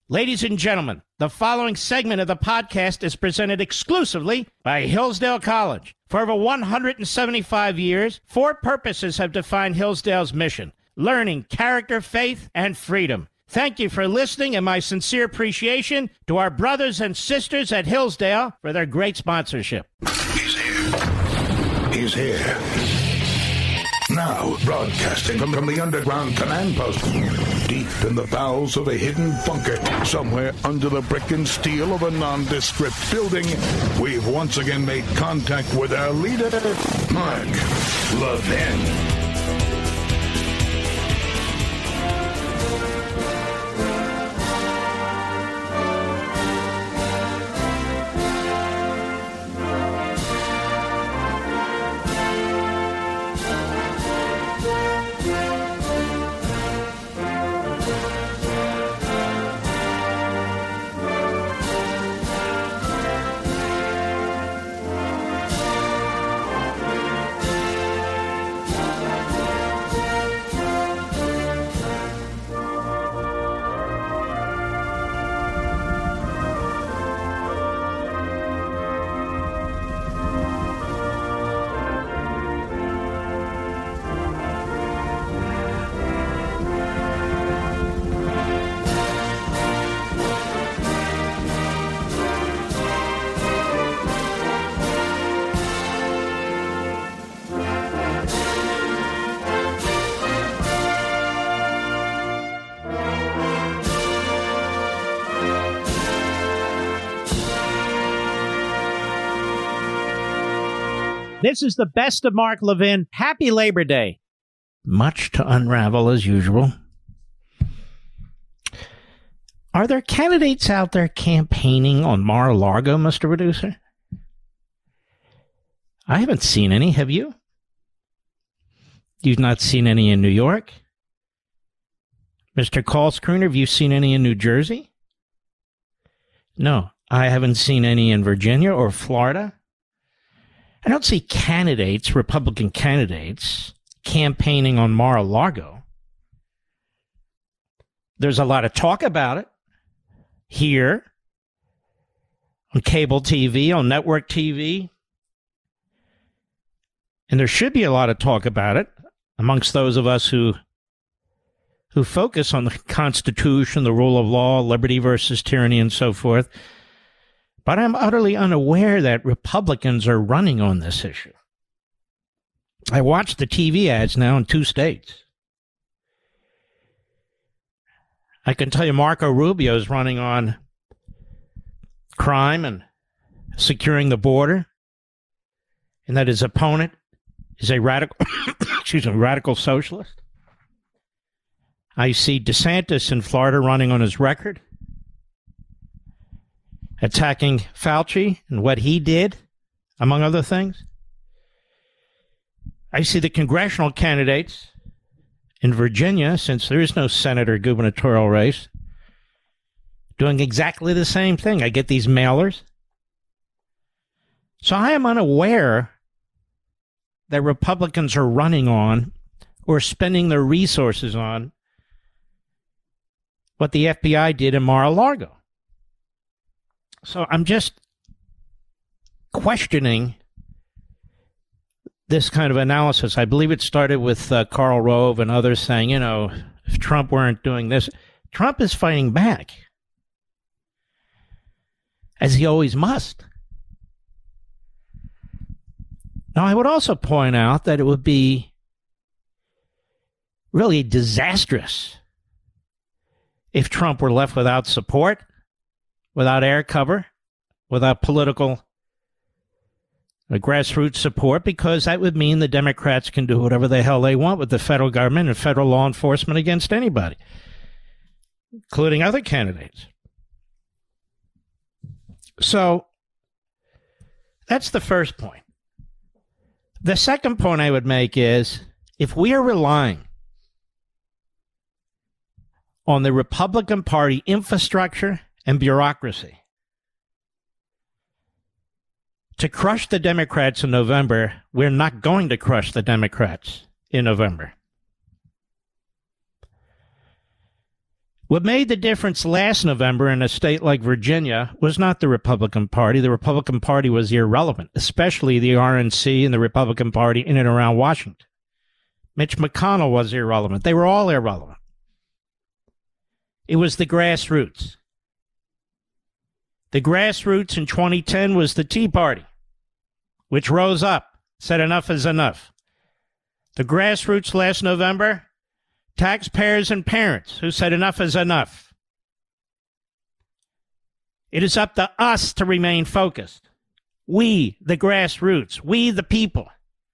Ladies and gentlemen, the following segment of the podcast is presented exclusively by Hillsdale College. For over 175 years, four purposes have defined Hillsdale's mission: learning, character, faith, and freedom. Thank you for listening, and my sincere appreciation to our brothers and sisters at Hillsdale for their great sponsorship. He's here. He's here. Now, broadcasting from the underground command post, deep in the bowels of a hidden bunker, somewhere under the brick and steel of a nondescript building, we've once again made contact with our leader, Mark Levin. This is the best of Mark Levin. Happy Labor Day. Much to unravel as usual. Are there candidates out there campaigning on Mar-a-Lago, Mr. Producer? I haven't seen any. Have you? You've not seen any in New York? Mr. Call Screener, have you seen any in New Jersey? No, I haven't seen any in Virginia or Florida. I don't see candidates, Republican candidates, campaigning on Mar-a-Lago. There's a lot of talk about it here, on cable TV, on network TV. And there should be a lot of talk about it amongst those of us who focus on the Constitution, the rule of law, liberty versus tyranny, and so forth. But I'm utterly unaware that Republicans are running on this issue. I watch the TV ads now in 2 states. I can tell you Marco Rubio is running on crime and securing the border, and that his opponent is a radical, radical socialist. I see DeSantis in Florida running on his record, attacking Fauci and what he did, among other things. I see the congressional candidates in Virginia, since there is no senator gubernatorial race, doing exactly the same thing. I get these mailers. So I am unaware that Republicans are running on or spending their resources on what the FBI did in Mar-a-Lago. So I'm just questioning this kind of analysis. I believe it started with Karl Rove and others saying, you know, if Trump weren't doing this, Trump is fighting back, as he always must. Now, I would also point out that it would be really disastrous if Trump were left without support, without air cover, without political grassroots support, because that would mean the Democrats can do whatever the hell they want with the federal government and federal law enforcement against anybody, including other candidates. So that's the first point. The second point I would make is, if we are relying on the Republican Party infrastructure and bureaucracy to crush the Democrats in November, we're not going to crush the Democrats in November. What made the difference last November in a state like Virginia was not the Republican Party. The Republican Party was irrelevant, especially the RNC and the Republican Party in and around Washington. Mitch McConnell was irrelevant. They were all irrelevant. It was the grassroots. The grassroots in 2010 was the Tea Party, which rose up, said enough is enough. The grassroots last November, taxpayers and parents who said enough is enough. It is up to us to remain focused. We, the grassroots, we, the people.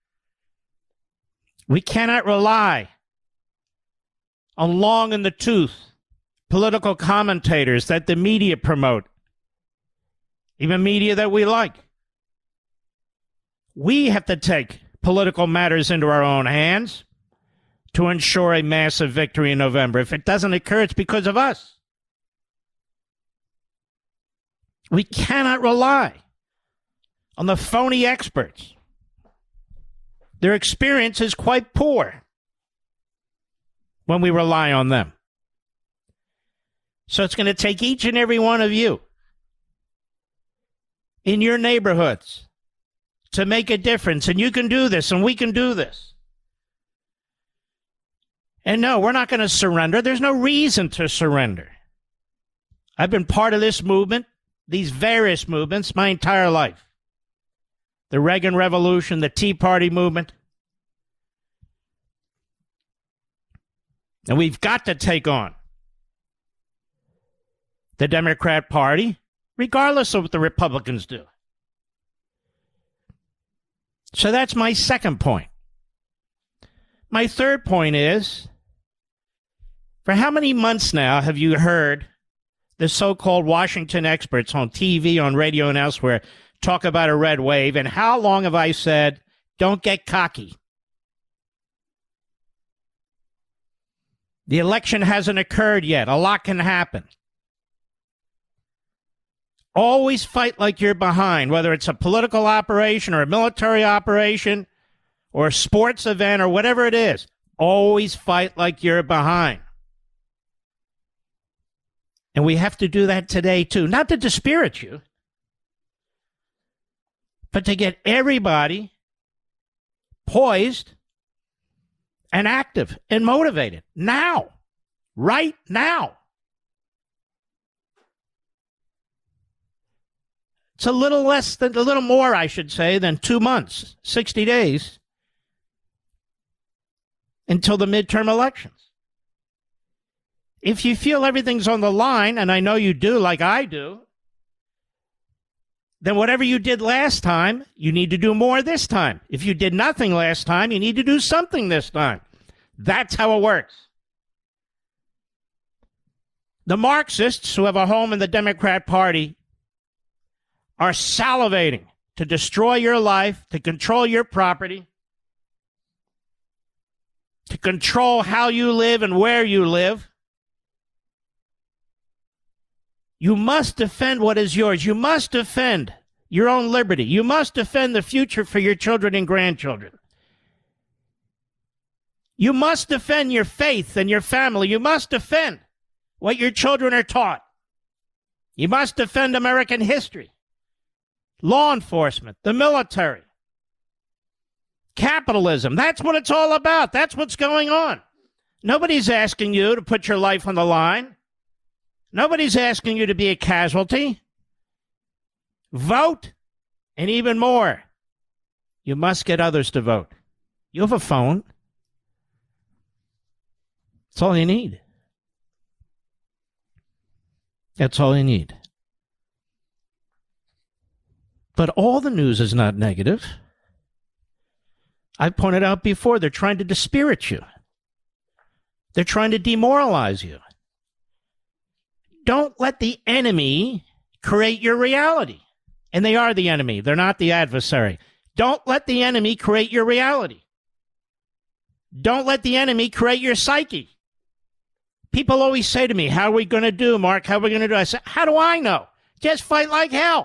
We cannot rely on long in the tooth political commentators that the media promote, even media that we like. We have to take political matters into our own hands to ensure a massive victory in November. If it doesn't occur, it's because of us. We cannot rely on the phony experts. Their experience is quite poor when we rely on them. So it's going to take each and every one of you in your neighborhoods to make a difference. And you can do this, and we can do this. And no, we're not going to surrender. There's no reason to surrender. I've been part of this movement, these various movements, my entire life. The Reagan Revolution, the Tea Party movement. And we've got to take on the Democrat Party, regardless of what the Republicans do. So that's my second point. My third point is, for how many months now have you heard the so-called Washington experts on TV, on radio, and elsewhere talk about a red wave? And how long have I said, don't get cocky? The election hasn't occurred yet. A lot can happen. Always fight like you're behind, whether it's a political operation or a military operation or a sports event or whatever it is. Always fight like you're behind. And we have to do that today, too. Not to dispirit you, but to get everybody poised and active and motivated now, right now. It's a little more, I should say, than 2 months, 60 days until the midterm elections. If you feel everything's on the line, and I know you do, like I do, then whatever you did last time, you need to do more this time. If you did nothing last time, you need to do something this time. That's how it works. The Marxists, who have a home in the Democrat Party, are salivating to destroy your life, to control your property, to control how you live and where you live. You must defend what is yours. You must defend your own liberty. You must defend the future for your children and grandchildren. You must defend your faith and your family. You must defend what your children are taught. You must defend American history, law enforcement, the military, capitalism. That's what it's all about. That's what's going on. Nobody's asking you to put your life on the line. Nobody's asking you to be a casualty. Vote, and even more, you must get others to vote. You have a phone. That's all you need. That's all you need. But all the news is not negative. I've pointed out before, they're trying to dispirit you. They're trying to demoralize you. Don't let the enemy create your reality. And they are the enemy. They're not the adversary. Don't let the enemy create your reality. Don't let the enemy create your psyche. People always say to me, how are we going to do, Mark? How are we going to do? I say, how do I know? Just fight like hell.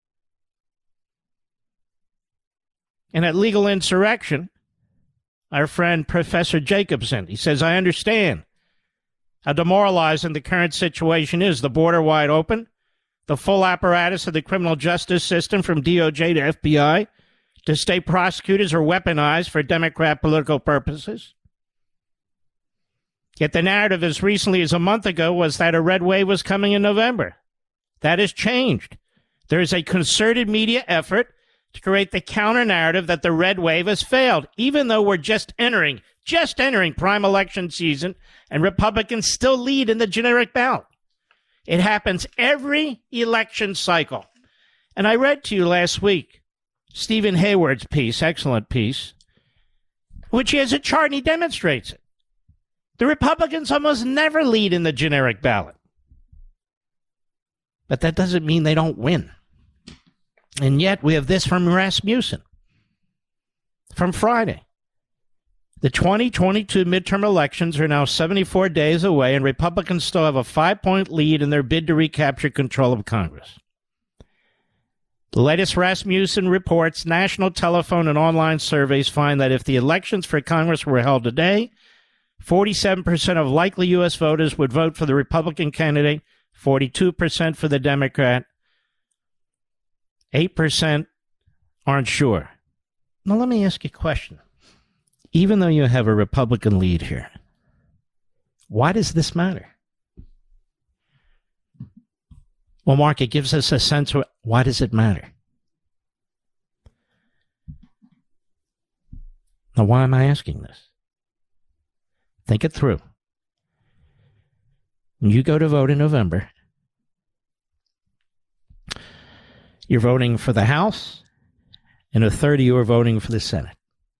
And at Legal Insurrection, our friend Professor Jacobson, he says, I understand. how demoralizing the current situation is. The border wide open, the full apparatus of the criminal justice system from DOJ to FBI to state prosecutors are weaponized for Democrat political purposes. Yet the narrative as recently as a month ago was that a red wave was coming in November. That has changed. There is a concerted media effort to create the counter-narrative that the red wave has failed, even though we're just entering prime election season, and Republicans still lead in the generic ballot. It happens every election cycle. And I read to you last week Stephen Hayward's piece, excellent piece, which he has a chart and he demonstrates it. The Republicans almost never lead in the generic ballot. But that doesn't mean they don't win. And yet we have this from Rasmussen from Friday. The 2022 midterm elections are now 74 days away, and Republicans still have a 5-point lead in their bid to recapture control of Congress. The latest Rasmussen reports national telephone and online surveys find that if the elections for Congress were held today, 47% of likely U.S. voters would vote for the Republican candidate, 42% for the Democrat, 8% aren't sure. Now, let me ask you a question. Even though you have a Republican lead here, why does this matter? Well, Mark, it gives us a sense of why does it matter? Now, why am I asking this? Think it through. When you go to vote in November, you're voting for the House, and a third of you are voting for the Senate.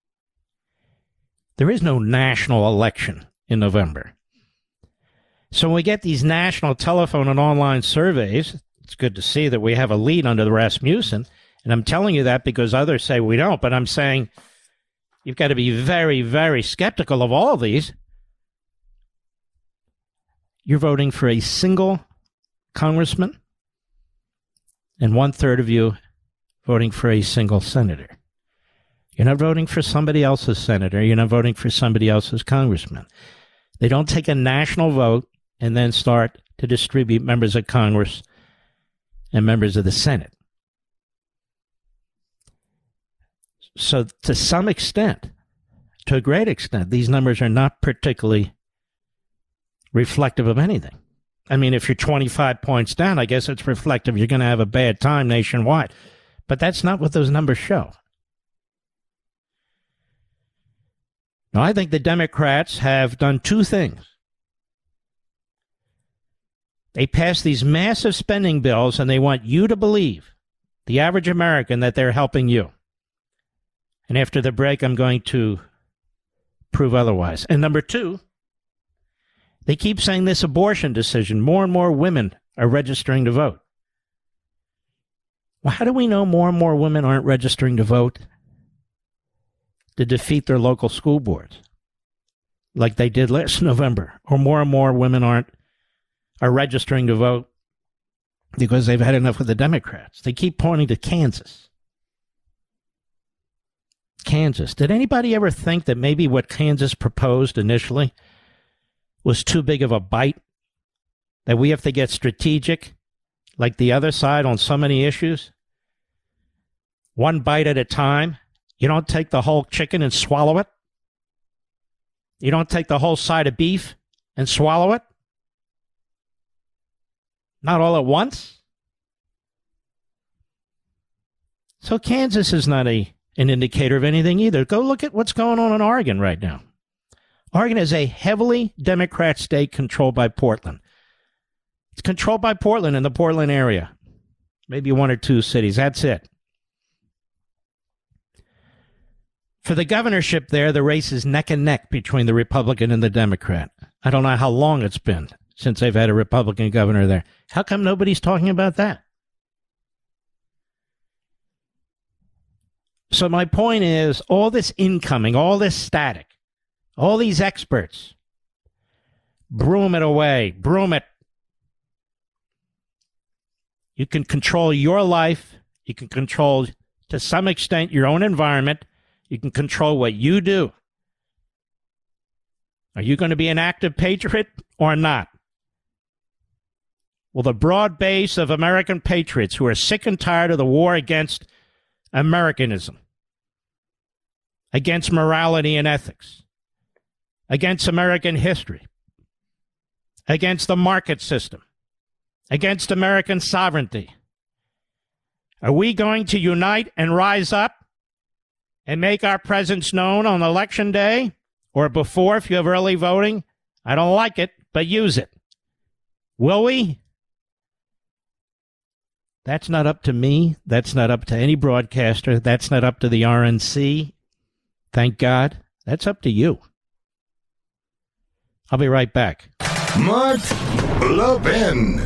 There is no national election in November. So when we get these national telephone and online surveys, it's good to see that we have a lead under the Rasmussen. And I'm telling you that because others say we don't. But I'm saying you've got to be very, very skeptical of all of these. You're voting for a single congressman, and 1/3 of you voting for a single senator. You're not voting for somebody else's senator. You're not voting for somebody else's congressman. They don't take a national vote and then start to distribute members of Congress and members of the Senate. So to some extent, to a great extent, these numbers are not particularly reflective of anything. I mean, if you're 25 points down, I guess it's reflective. You're going to have a bad time nationwide. But that's not what those numbers show. Now, I think the Democrats have done two things. They passed these massive spending bills, and they want you to believe, the average American, that they're helping you. And after the break, I'm going to prove otherwise. And number two, they keep saying this abortion decision, more and more women are registering to vote. Well, how do we know more and more women aren't registering to vote to defeat their local school boards like they did last November? Or more and more women are registering to vote because they've had enough with the Democrats. They keep pointing to Kansas. Kansas. Did anybody ever think that maybe what Kansas proposed initially was too big of a bite? That we have to get strategic like the other side on so many issues? One bite at a time. You don't take the whole chicken and swallow it. You don't take the whole side of beef and swallow it. Not all at once. So Kansas is not an indicator of anything either. Go look at what's going on in Oregon right now. Oregon is a heavily Democrat state controlled by Portland. It's controlled by Portland and the Portland area. Maybe one or two cities. That's it. For the governorship there, the race is neck and neck between the Republican and the Democrat. I don't know how long it's been since they've had a Republican governor there. How come nobody's talking about that? So my point is, all this incoming, all this static, all these experts, broom it away, broom it. You can control your life. You can control, to some extent, your own environment. You can control what you do. Are you going to be an active patriot or not? Well, the broad base of American patriots who are sick and tired of the war against Americanism, against morality and ethics, against American history, against the market system, against American sovereignty. Are we going to unite and rise up and make our presence known on Election Day or before if you have early voting? I don't like it, but use it. Will we? That's not up to me. That's not up to any broadcaster. That's not up to the RNC. Thank God. That's up to you. I'll be right back. Mark Levin.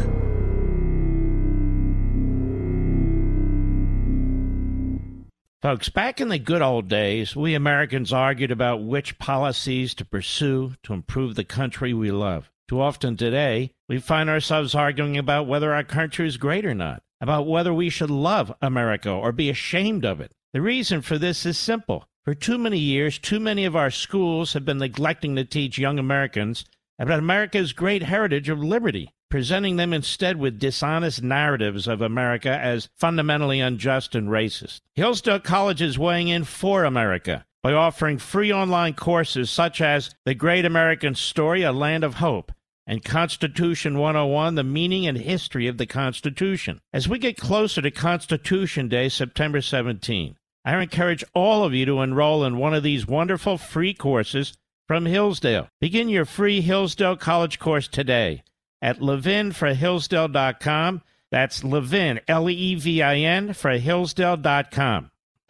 Folks, back in the good old days, we Americans argued about which policies to pursue to improve the country we love. Too often today, we find ourselves arguing about whether our country is great or not, about whether we should love America or be ashamed of it. The reason for this is simple. For too many years, too many of our schools have been neglecting to teach young Americans about America's great heritage of liberty, presenting them instead with dishonest narratives of America as fundamentally unjust and racist. Hillsdale College is weighing in for America by offering free online courses such as The Great American Story, A Land of Hope, and Constitution 101, The Meaning and History of the Constitution. As we get closer to Constitution Day, September 17, I encourage all of you to enroll in one of these wonderful free courses from Hillsdale. Begin your free Hillsdale College course today at levinforhillsdale.com. That's Levin, L-E-V-I-N, for Hillsdale.com.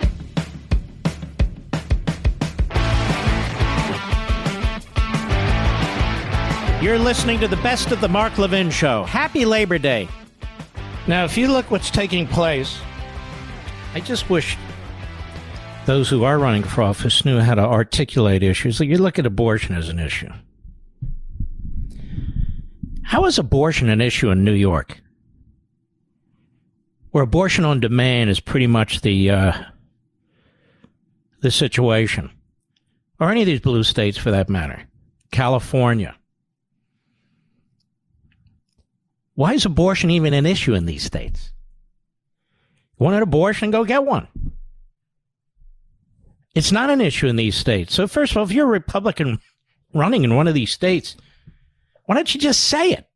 You're listening to the best of the Mark Levin Show. Happy Labor Day. Now, if you look what's taking place, I just wish those who are running for office knew how to articulate issues. Like, you look at abortion as an issue. How is abortion an issue in New York, where abortion on demand is pretty much the situation, or any of these blue states for that matter, California? Why is abortion even an issue in these states? You want an abortion? Go get one. It's not an issue in these states. So first of all, if you're a Republican running in one of these states, why don't you just say it?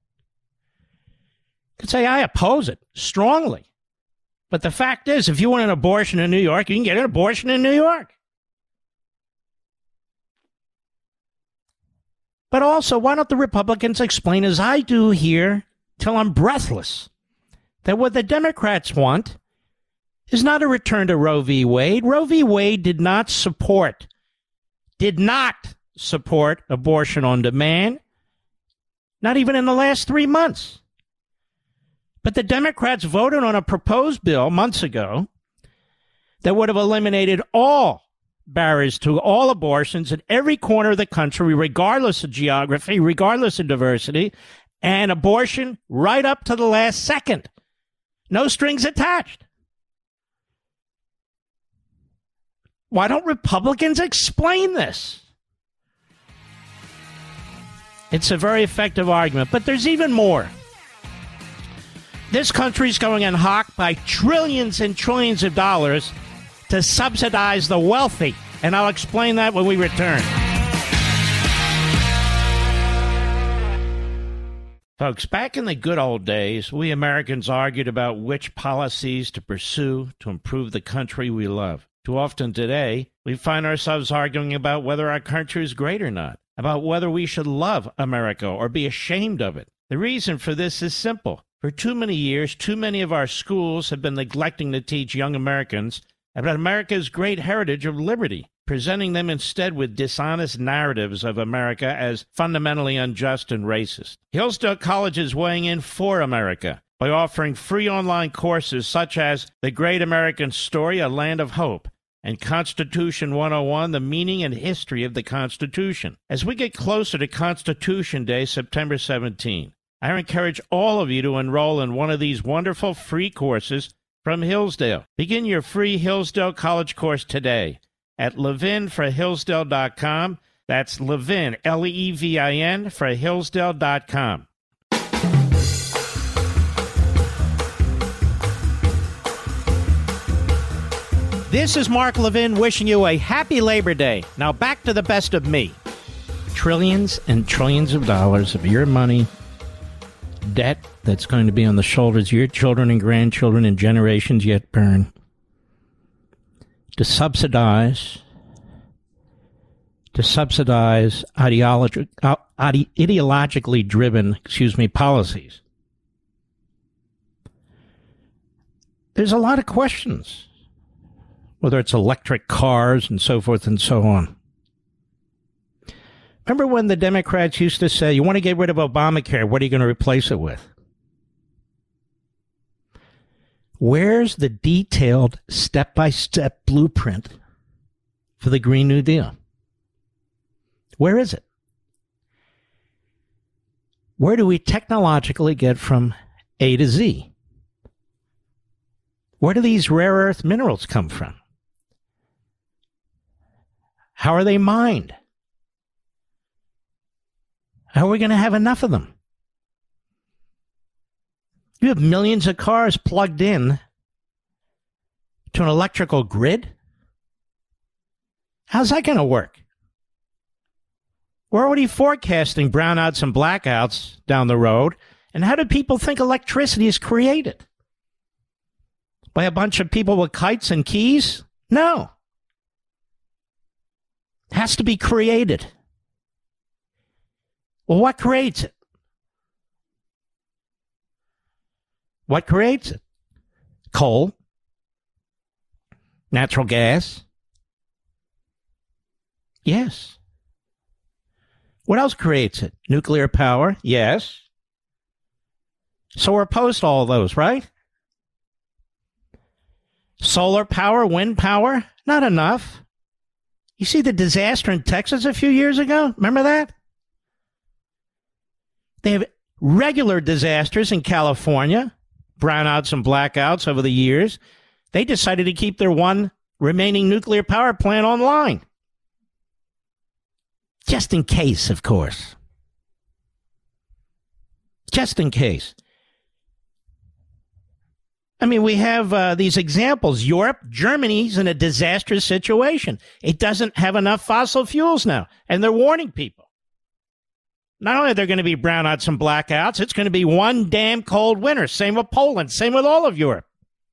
You could say, I oppose it strongly. But the fact is, if you want an abortion in New York, you can get an abortion in New York. But also, why don't the Republicans explain, as I do here, till I'm breathless, that what the Democrats want is not a return to Roe v. Wade. Roe v. Wade did not support abortion on demand, not even in the last 3 months. But the Democrats voted on a proposed bill months ago that would have eliminated all barriers to all abortions in every corner of the country, regardless of geography, regardless of diversity, and abortion right up to the last second. No strings attached. Why don't Republicans explain this? It's a very effective argument, but there's even more. This country's going in hock by trillions and trillions of dollars to subsidize the wealthy, and I'll explain that when we return. Folks, back in the good old days, we Americans argued about which policies to pursue to improve the country we love. Too often today, we find ourselves arguing about whether our country is great or not, about whether we should love America or be ashamed of it. The reason for this is simple. For too many years, too many of our schools have been neglecting to teach young Americans about America's great heritage of liberty, presenting them instead with dishonest narratives of America as fundamentally unjust and racist. Hillsdale College is weighing in for America by offering free online courses such as The Great American Story, A Land of Hope, and Constitution 101, The Meaning and History of the Constitution. As we get closer to Constitution Day, September 17, I encourage all of you to enroll in one of these wonderful free courses from Hillsdale. Begin your free Hillsdale College course today at levinforhillsdale.com. That's Levin, Levin, for Hillsdale.com. This is Mark Levin wishing you a happy Labor Day. Now back to the best of me. Trillions and trillions of dollars of your money, debt that's going to be on the shoulders of your children and grandchildren and generations yet born, to subsidize ideologically driven, policies. There's a lot of questions, whether it's electric cars and so forth and so on. Remember when the Democrats used to say, you want to get rid of Obamacare, what are you going to replace it with? Where's the detailed step-by-step blueprint for the Green New Deal? Where is it? Where do we technologically get from A to Z? Where do these rare earth minerals come from? How are they mined? How are we going to have enough of them? You have millions of cars plugged in to an electrical grid? How's that going to work? We're already forecasting brownouts and blackouts down the road. And how do people think electricity is created? By a bunch of people with kites and keys? No. It has to be created. Well, what creates it? What creates it? Coal? Natural gas? Yes. What else creates it? Nuclear power? Yes. So we're opposed to all those, right? Solar power, wind power? Not enough. You see the disaster in Texas a few years ago? Remember that? They have regular disasters in California, brownouts and blackouts over the years. They decided to keep their one remaining nuclear power plant online. Just in case, of course. Just in case. I mean, we have these examples. Europe, Germany's in a disastrous situation. It doesn't have enough fossil fuels now, and they're warning people. Not only are there going to be brownouts and blackouts, it's going to be one damn cold winter. Same with Poland. Same with all of Europe.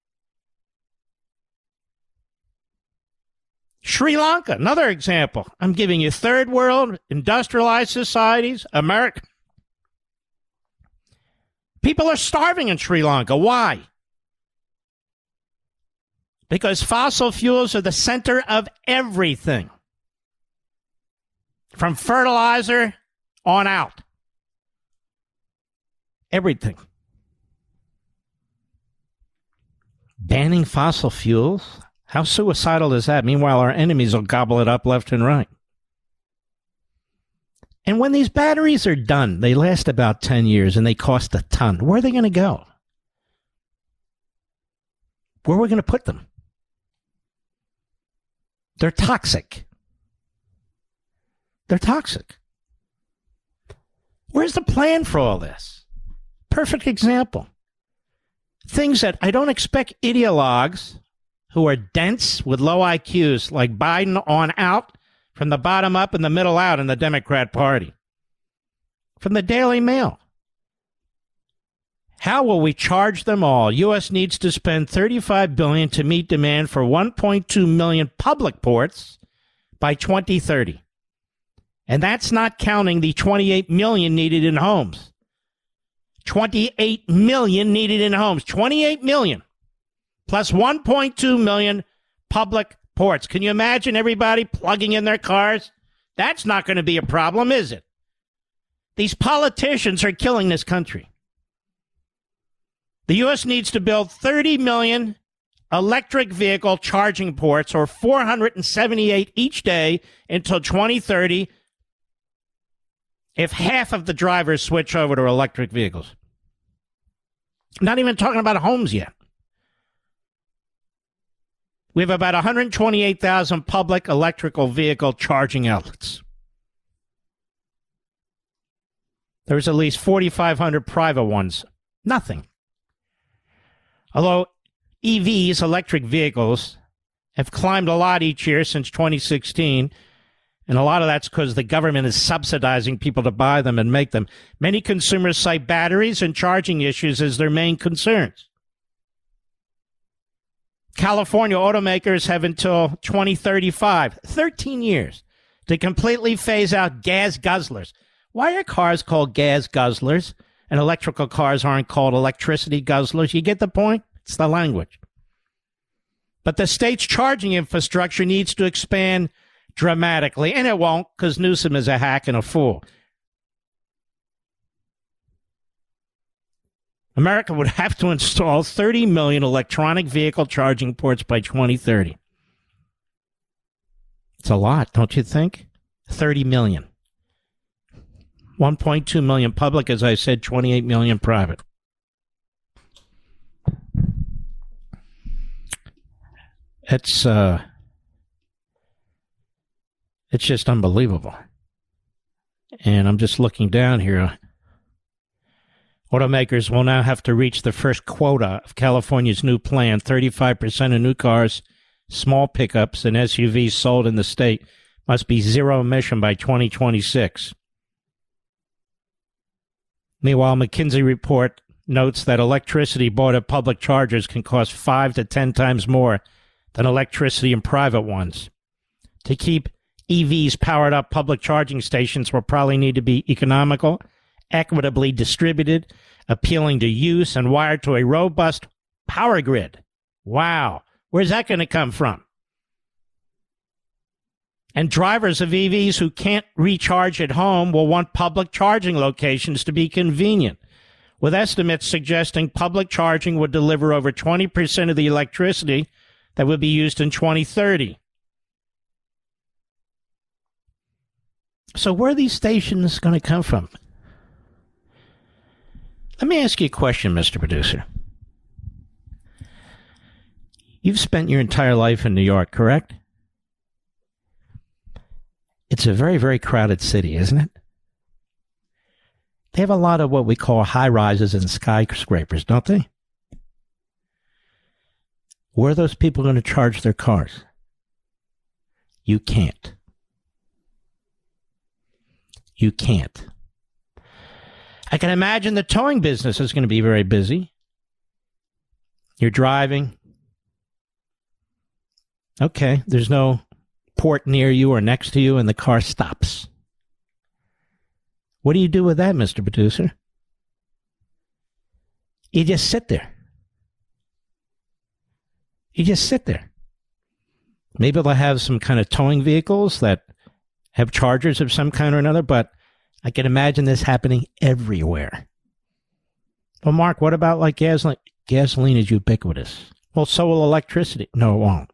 Sri Lanka, another example. I'm giving you third world, industrialized societies, America. People are starving in Sri Lanka. Why? Because fossil fuels are the center of everything. From fertilizer on out. Everything. Banning fossil fuels? How suicidal is that? Meanwhile, our enemies will gobble it up left and right. And when these batteries are done, they last about 10 years and they cost a ton. Where are they going to go? Where are we going to put them? They're toxic. They're toxic. Where's the plan for all this? Perfect example. Things that I don't expect ideologues who are dense with low IQs like Biden on out, from the bottom up and the middle out in the Democrat Party. From the Daily Mail. How will we charge them all? U.S. needs to spend $35 billion to meet demand for 1.2 million public ports by 2030. And that's not counting the 28 million needed in homes. 28 million needed in homes. 28 million. Plus 1.2 million public ports. Can you imagine everybody plugging in their cars? That's not going to be a problem, is it? These politicians are killing this country. The U.S. needs to build 30 million electric vehicle charging ports, or 478 each day until 2030, if half of the drivers switch over to electric vehicles. Not even talking about homes yet. We have about 128,000 public electrical vehicle charging outlets. There's at least 4,500 private ones. Nothing. Although EVs, electric vehicles, have climbed a lot each year since 2016, and a lot of that's because the government is subsidizing people to buy them and make them. Many consumers cite batteries and charging issues as their main concerns. California automakers have until 2035, 13 years, to completely phase out gas guzzlers. Why are cars called gas guzzlers and electrical cars aren't called electricity guzzlers? You get the point? It's the language. But the state's charging infrastructure needs to expand dramatically, and it won't, because Newsom is a hack and a fool. America would have to install 30 million electronic vehicle charging ports by 2030. It's a lot, don't you think? 30 million. 1.2 million public, as I said, 28 million private. It's just unbelievable. And I'm just looking down here. Automakers will now have to reach the first quota of California's new plan. 35% of new cars, small pickups, and SUVs sold in the state must be zero emission by 2026. Meanwhile, McKinsey report notes that electricity bought at public chargers can cost 5 to 10 times more than electricity in private ones. To keep EVs powered up, public charging stations will probably need to be economical, equitably distributed, appealing to use, and wired to a robust power grid. Wow. Where's that going to come from? And drivers of EVs who can't recharge at home will want public charging locations to be convenient, with estimates suggesting public charging would deliver over 20% of the electricity that would be used in 2030. So where are these stations going to come from? Let me ask you a question, Mr. Producer. You've spent your entire life in New York, correct? It's a very, very crowded city, isn't it? They have a lot of what we call high-rises and skyscrapers, don't they? Where are those people going to charge their cars? You can't. You can't. I can imagine the towing business is going to be very busy. You're driving. Okay, there's no port near you or next to you, and the car stops. What do you do with that, Mr. Producer? You just sit there. You just sit there. Maybe they'll have some kind of towing vehicles that have chargers of some kind or another, but I can imagine this happening everywhere. Well, Mark, what about like gasoline? Gasoline is ubiquitous. Well, so will electricity. No, it won't.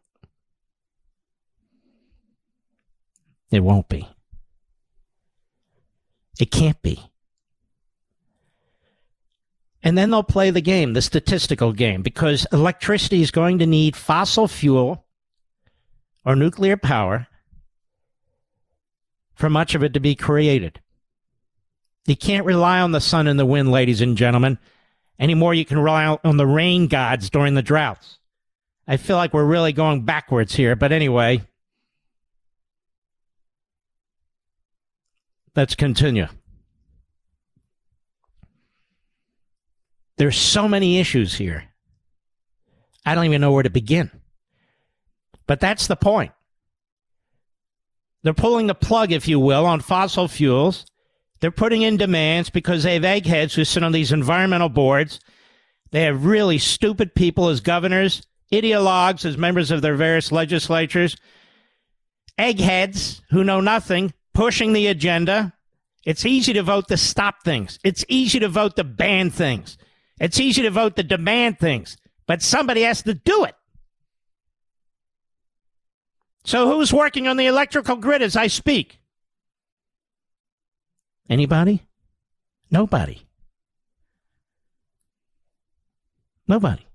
It won't be. It can't be. And then they'll play the game, the statistical game, because electricity is going to need fossil fuel or nuclear power for much of it to be created. You can't rely on the sun and the wind, ladies and gentlemen, anymore. You can rely on the rain gods during the droughts. I feel like we're really going backwards here, but anyway, let's continue. There's so many issues here. I don't even know where to begin. But that's the point. They're pulling the plug, if you will, on fossil fuels. They're putting in demands because they have eggheads who sit on these environmental boards. They have really stupid people as governors, ideologues as members of their various legislatures, eggheads who know nothing, pushing the agenda. It's easy to vote to stop things. It's easy to vote to ban things. It's easy to vote to demand things. But somebody has to do it. So who's working on the electrical grid as I speak? Anybody? Nobody. Nobody.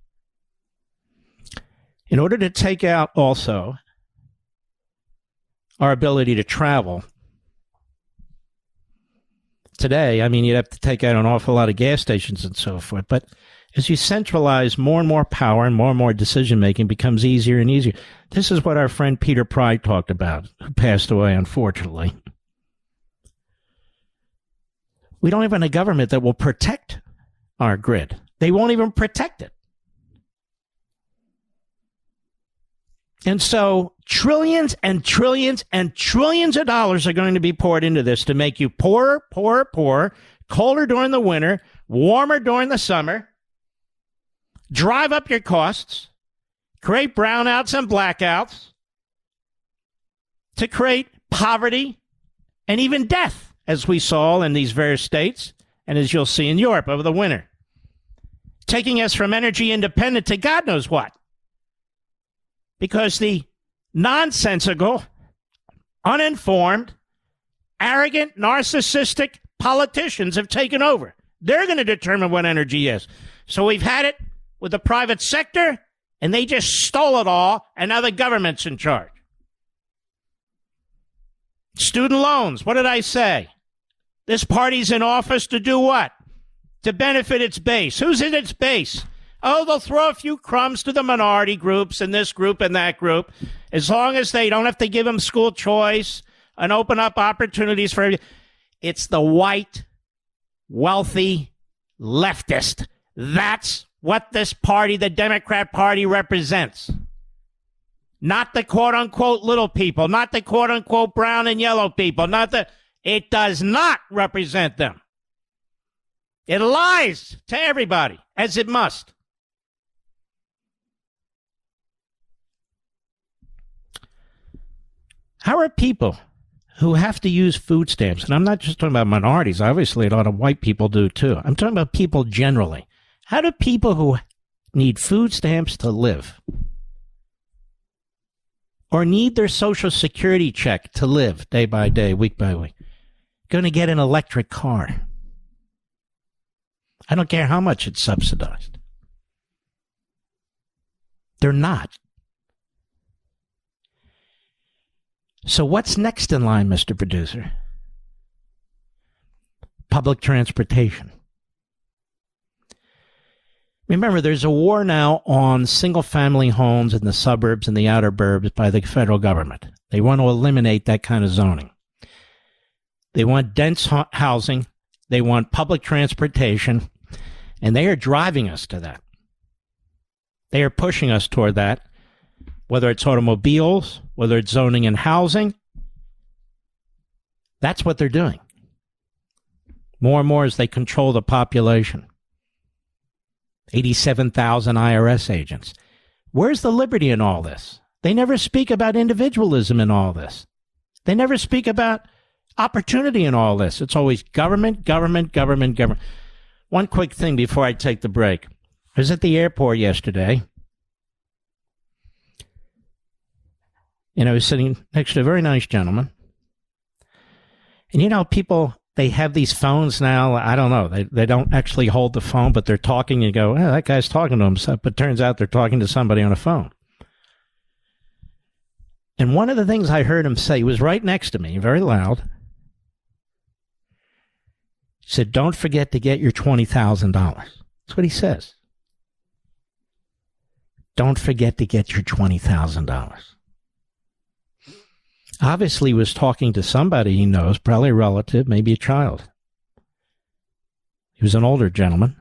In order to take out also our ability to travel, today, I mean, you'd have to take out an awful lot of gas stations and so forth. But as you centralize more and more power and more decision-making becomes easier and easier. This is what our friend Peter Pride talked about, who passed away, unfortunately. We don't have a government that will protect our grid. They won't even protect it. And so trillions and trillions and trillions of dollars are going to be poured into this to make you poorer, poorer, poorer, colder during the winter, warmer during the summer, drive up your costs, create brownouts and blackouts, to create poverty and even death, as we saw in these various states and as you'll see in Europe over the winter, taking us from energy independent to God knows what. Because the nonsensical, uninformed, arrogant, narcissistic politicians have taken over. They're going to determine what energy is. So we've had it with the private sector, and they just stole it all, and now the government's in charge. Student loans, what did I say? This party's in office to do what? To benefit its base. Who's in its base? Oh, they'll throw a few crumbs to the minority groups and this group and that group, as long as they don't have to give them school choice and open up opportunities for everyone. It's the white, wealthy, leftist. That's what this party, the Democrat Party, represents. Not the quote-unquote little people, not the quote-unquote brown and yellow people, it does not represent them. It lies to everybody, as it must. How are people who have to use food stamps, and I'm not just talking about minorities, obviously a lot of white people do too. I'm talking about people generally. How do people who need food stamps to live or need their Social Security check to live day by day, week by week, going to get an electric car? I don't care how much it's subsidized. They're not. So what's next in line, Mr. Producer? Public transportation. Remember, there's a war now on single-family homes in the suburbs and the outer burbs by the federal government. They want to eliminate that kind of zoning. They want dense housing. They want public transportation. And they are driving us to that. They are pushing us toward that. Whether it's automobiles, whether it's zoning and housing, that's what they're doing. More and more as they control the population. 87,000 IRS agents. Where's the liberty in all this? They never speak about individualism in all this. They never speak about opportunity in all this. It's always government, government, government, government. One quick thing before I take the break. I was at the airport yesterday, and I was sitting next to a very nice gentleman. And, you know, people, they have these phones now. I don't know. They don't actually hold the phone, but they're talking. You go, oh, that guy's talking to himself. But it turns out they're talking to somebody on a phone. And one of the things I heard him say, he was right next to me, very loud. He said, don't forget to get your $20,000. That's what he says. Don't forget to get your $20,000. Obviously, he was talking to somebody he knows, probably a relative, maybe a child. He was an older gentleman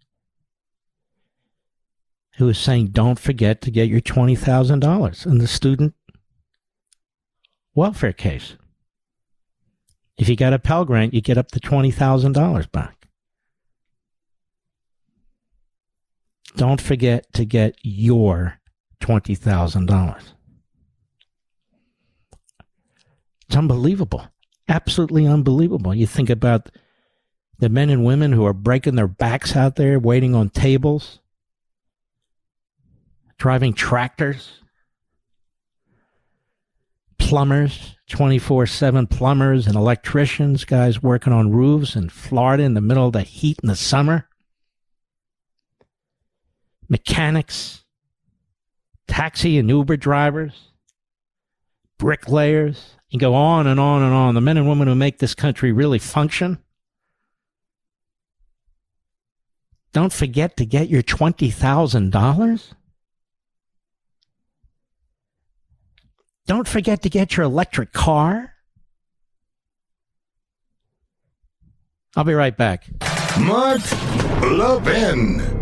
who was saying, don't forget to get your $20,000 in the student welfare case. If you got a Pell Grant, you get up to $20,000 back. Don't forget to get your $20,000. It's unbelievable. Absolutely unbelievable. You think about the men and women who are breaking their backs out there, waiting on tables, driving tractors, plumbers, 24/7 plumbers and electricians, guys working on roofs in Florida in the middle of the heat in the summer, mechanics, taxi and Uber drivers, bricklayers. You go on and on and on. The men and women who make this country really function. Don't forget to get your $20,000. Don't forget to get your electric car. I'll be right back. Mark Levin.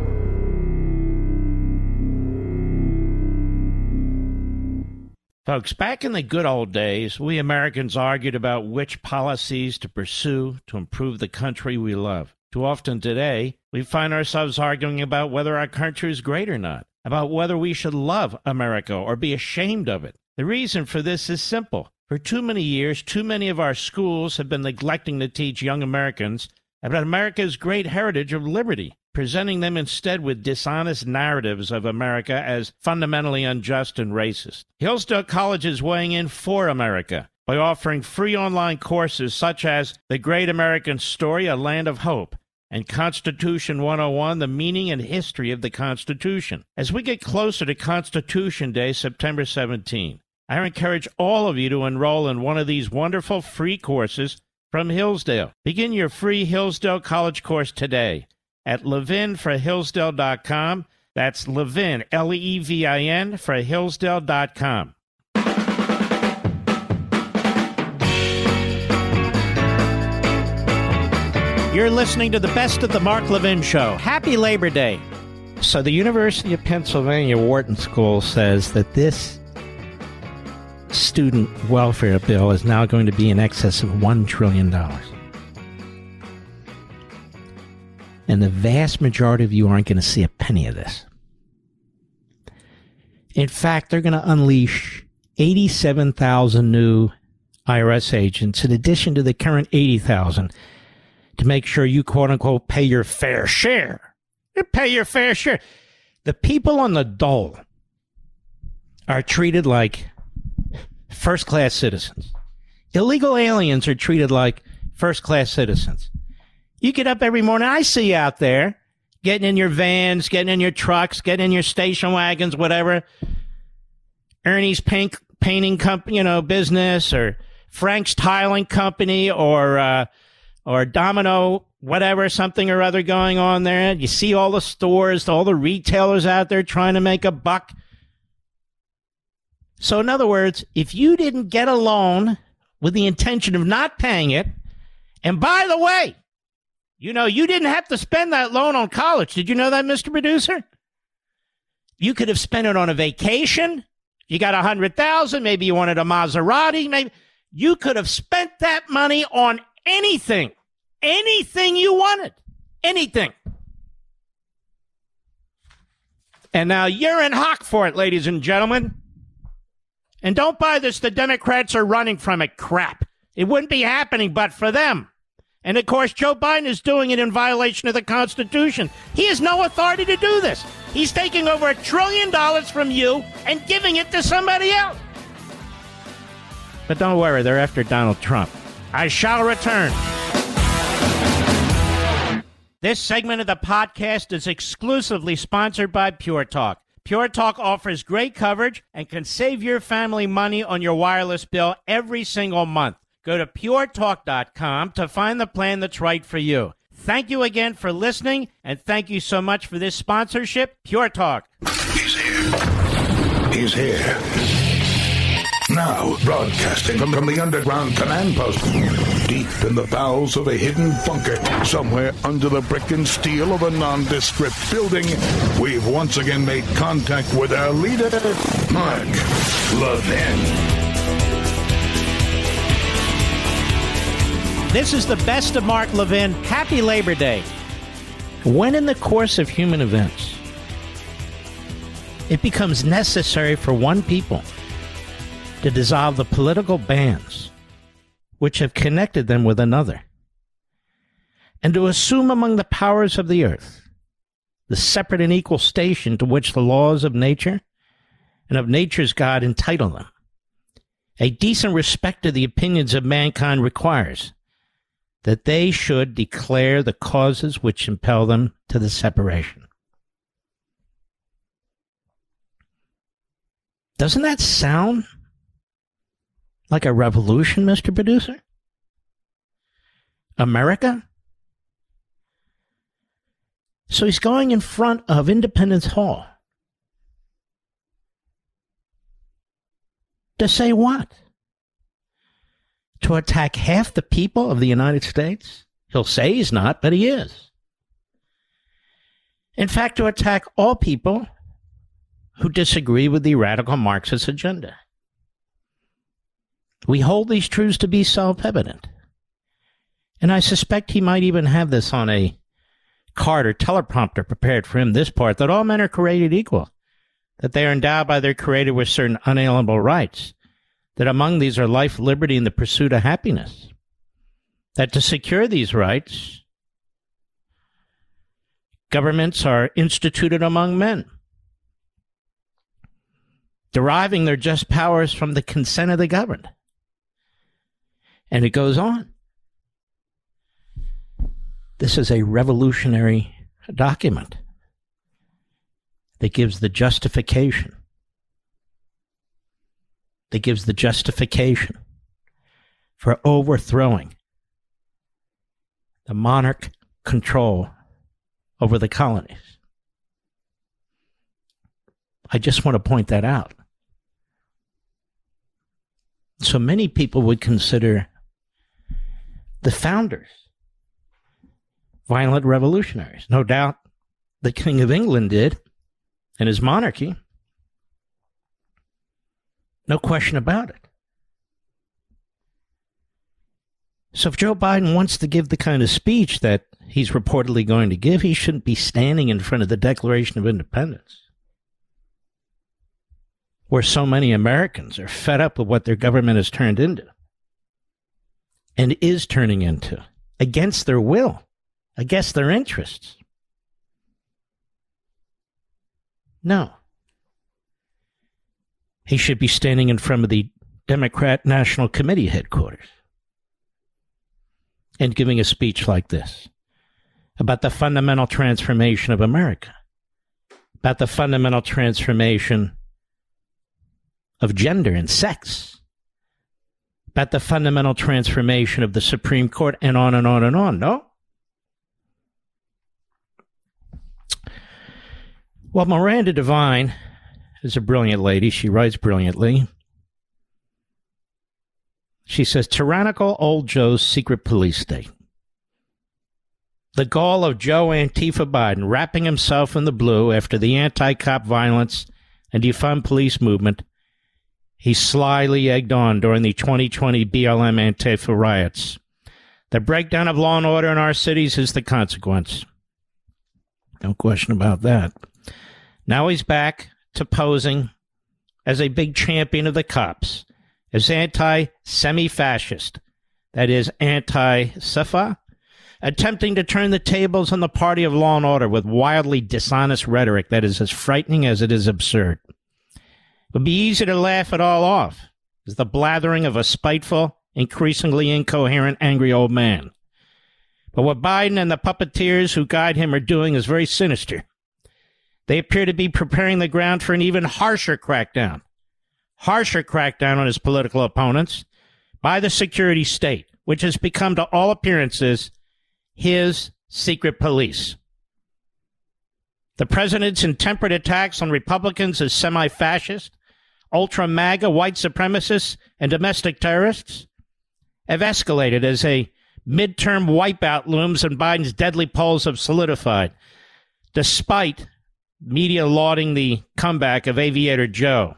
Folks, back in the good old days, we Americans argued about which policies to pursue to improve the country we love. Too often today, we find ourselves arguing about whether our country is great or not, about whether we should love America or be ashamed of it. The reason for this is simple. For too many years, too many of our schools have been neglecting to teach young Americans about America's great heritage of liberty, presenting them instead with dishonest narratives of America as fundamentally unjust and racist. Hillsdale College is weighing in for America by offering free online courses such as The Great American Story, A Land of Hope, and Constitution 101, The Meaning and History of the Constitution. As we get closer to Constitution Day, September 17, I encourage all of you to enroll in one of these wonderful free courses from Hillsdale. Begin your free Hillsdale College course today at levinforhillsdale.com. That's Levin, Levin, for Hillsdale.com. You're listening to the Best of the Mark Levin Show. Happy Labor Day. So the University of Pennsylvania Wharton School says that this student welfare bill is now going to be in excess of $1 trillion. And the vast majority of you aren't going to see a penny of this. In fact, they're going to unleash 87,000 new IRS agents in addition to the current 80,000 to make sure you, quote-unquote, pay your fair share. You pay your fair share. The people on the dole are treated like first-class citizens. Illegal aliens are treated like first-class citizens. You get up every morning, I see you out there, getting in your vans, getting in your trucks, getting in your station wagons, whatever. Ernie's painting company, business, or Frank's tiling company, or Domino, whatever, something or other going on there. You see all the stores, all the retailers out there trying to make a buck. So in other words, if you didn't get a loan with the intention of not paying it, and by the way, you didn't have to spend that loan on college. Did you know that, Mr. Producer? You could have spent it on a vacation. You got $100,000. Maybe you wanted a Maserati. Maybe you could have spent that money on anything you wanted, anything. And now you're in hock for it, ladies and gentlemen. And don't buy this, the Democrats are running from it crap. It wouldn't be happening but for them. And, of course, Joe Biden is doing it in violation of the Constitution. He has no authority to do this. He's taking over $1 trillion from you and giving it to somebody else. But don't worry, they're after Donald Trump. I shall return. This segment of the podcast is exclusively sponsored by Pure Talk. Pure Talk offers great coverage and can save your family money on your wireless bill every single month. Go to puretalk.com to find the plan that's right for you. Thank you again for listening, and thank you so much for this sponsorship, Pure Talk. He's here. He's here. Now, broadcasting from the underground command post, deep in the bowels of a hidden bunker, somewhere under the brick and steel of a nondescript building, we've once again made contact with our leader, Mark Levin. This is the Best of Mark Levin. Happy Labor Day. When in the course of human events, it becomes necessary for one people to dissolve the political bands which have connected them with another, and to assume among the powers of the earth the separate and equal station to which the laws of nature and of nature's God entitle them, a decent respect to the opinions of mankind requires that they should declare the causes which impel them to the separation. Doesn't that sound like a revolution, Mr. Producer? America? So he's going in front of Independence Hall to say what? To attack half the people of the United States? He'll say he's not, but he is. In fact, to attack all people who disagree with the radical Marxist agenda. We hold these truths to be self-evident. And I suspect he might even have this on a card or teleprompter prepared for him, this part, that all men are created equal, that they are endowed by their Creator with certain unalienable rights, that among these are life, liberty, and the pursuit of happiness, that to secure these rights, governments are instituted among men, deriving their just powers from the consent of the governed. And it goes on. This is a revolutionary document that gives the justification. For overthrowing the monarch control over the colonies. I just want to point that out. So many people would consider the founders violent revolutionaries. No doubt the King of England did, and his monarchy. No question about it. So if Joe Biden wants to give the kind of speech that he's reportedly going to give, he shouldn't be standing in front of the Declaration of Independence, where so many Americans are fed up with what their government has turned into and is turning into, against their will, against their interests. No. He should be standing in front of the Democrat National Committee headquarters and giving a speech like this about the fundamental transformation of America, about the fundamental transformation of gender and sex, about the fundamental transformation of the Supreme Court, and on and on and on. No? Well, Miranda Devine is a brilliant lady. She writes brilliantly. She says, tyrannical old Joe's secret police state. The gall of Joe Antifa Biden wrapping himself in the blue after the anti-cop violence and defund police movement he slyly egged on during the 2020 BLM Antifa riots. The breakdown of law and order in our cities is the consequence. No question about that. Now he's back to posing as a big champion of the cops, as anti-semi-fascist, that is, anti-SEFA, attempting to turn the tables on the party of law and order with wildly dishonest rhetoric that is as frightening as it is absurd. It would be easy to laugh it all off as the blathering of a spiteful, increasingly incoherent, angry old man. But what Biden and the puppeteers who guide him are doing is very sinister. They appear to be preparing the ground for an even harsher crackdown on his political opponents by the security state, which has become, to all appearances, his secret police. The president's intemperate attacks on Republicans as semi-fascist, ultra-MAGA white supremacists, and domestic terrorists have escalated as a midterm wipeout looms and Biden's deadly polls have solidified, despite media lauding the comeback of Aviator Joe.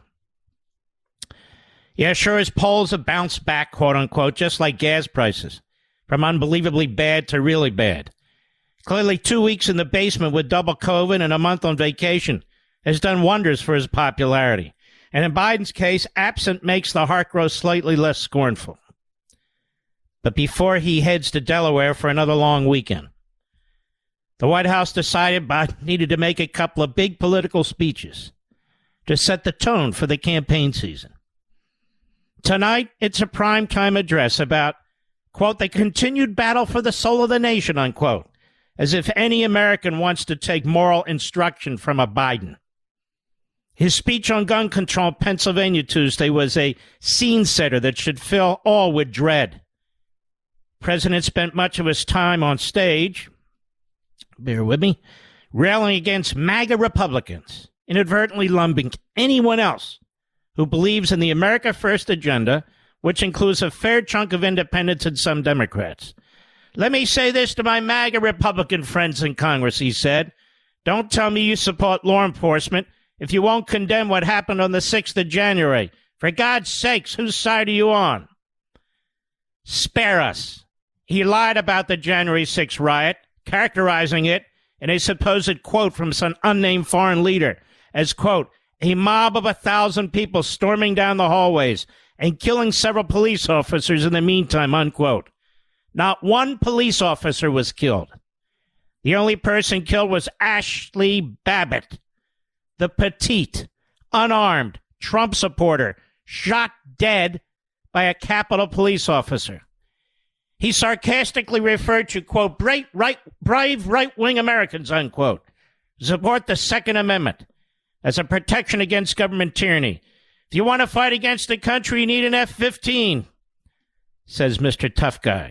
Yeah, sure, his polls have bounced back, quote-unquote, just like gas prices, from unbelievably bad to really bad. Clearly, 2 weeks in the basement with double COVID and a month on vacation has done wonders for his popularity. And in Biden's case, absent makes the heart grow slightly less scornful. But before he heads to Delaware for another long weekend, the White House decided Biden needed to make a couple of big political speeches to set the tone for the campaign season. Tonight, it's a primetime address about, quote, the continued battle for the soul of the nation, unquote, as if any American wants to take moral instruction from a Biden. His speech on gun control in Pennsylvania Tuesday was a scene setter that should fill all with dread. The president spent much of his time on stage, bear with me, railing against MAGA Republicans, inadvertently lumping anyone else who believes in the America First agenda, which includes a fair chunk of independents and some Democrats. Let me say this to my MAGA Republican friends in Congress, he said. Don't tell me you support law enforcement if you won't condemn what happened on the 6th of January. For God's sakes, whose side are you on? Spare us. He lied about the January 6th riot, characterizing it in a supposed quote from some unnamed foreign leader as, quote, a mob of 1,000 people storming down the hallways and killing several police officers in the meantime, unquote. Not one police officer was killed. The only person killed was Ashley Babbitt, the petite, unarmed Trump supporter, shot dead by a Capitol police officer. He sarcastically referred to, quote, brave right-wing Americans, unquote, who support the Second Amendment as a protection against government tyranny. If you want to fight against the country, you need an F-15, says Mr. Tough Guy.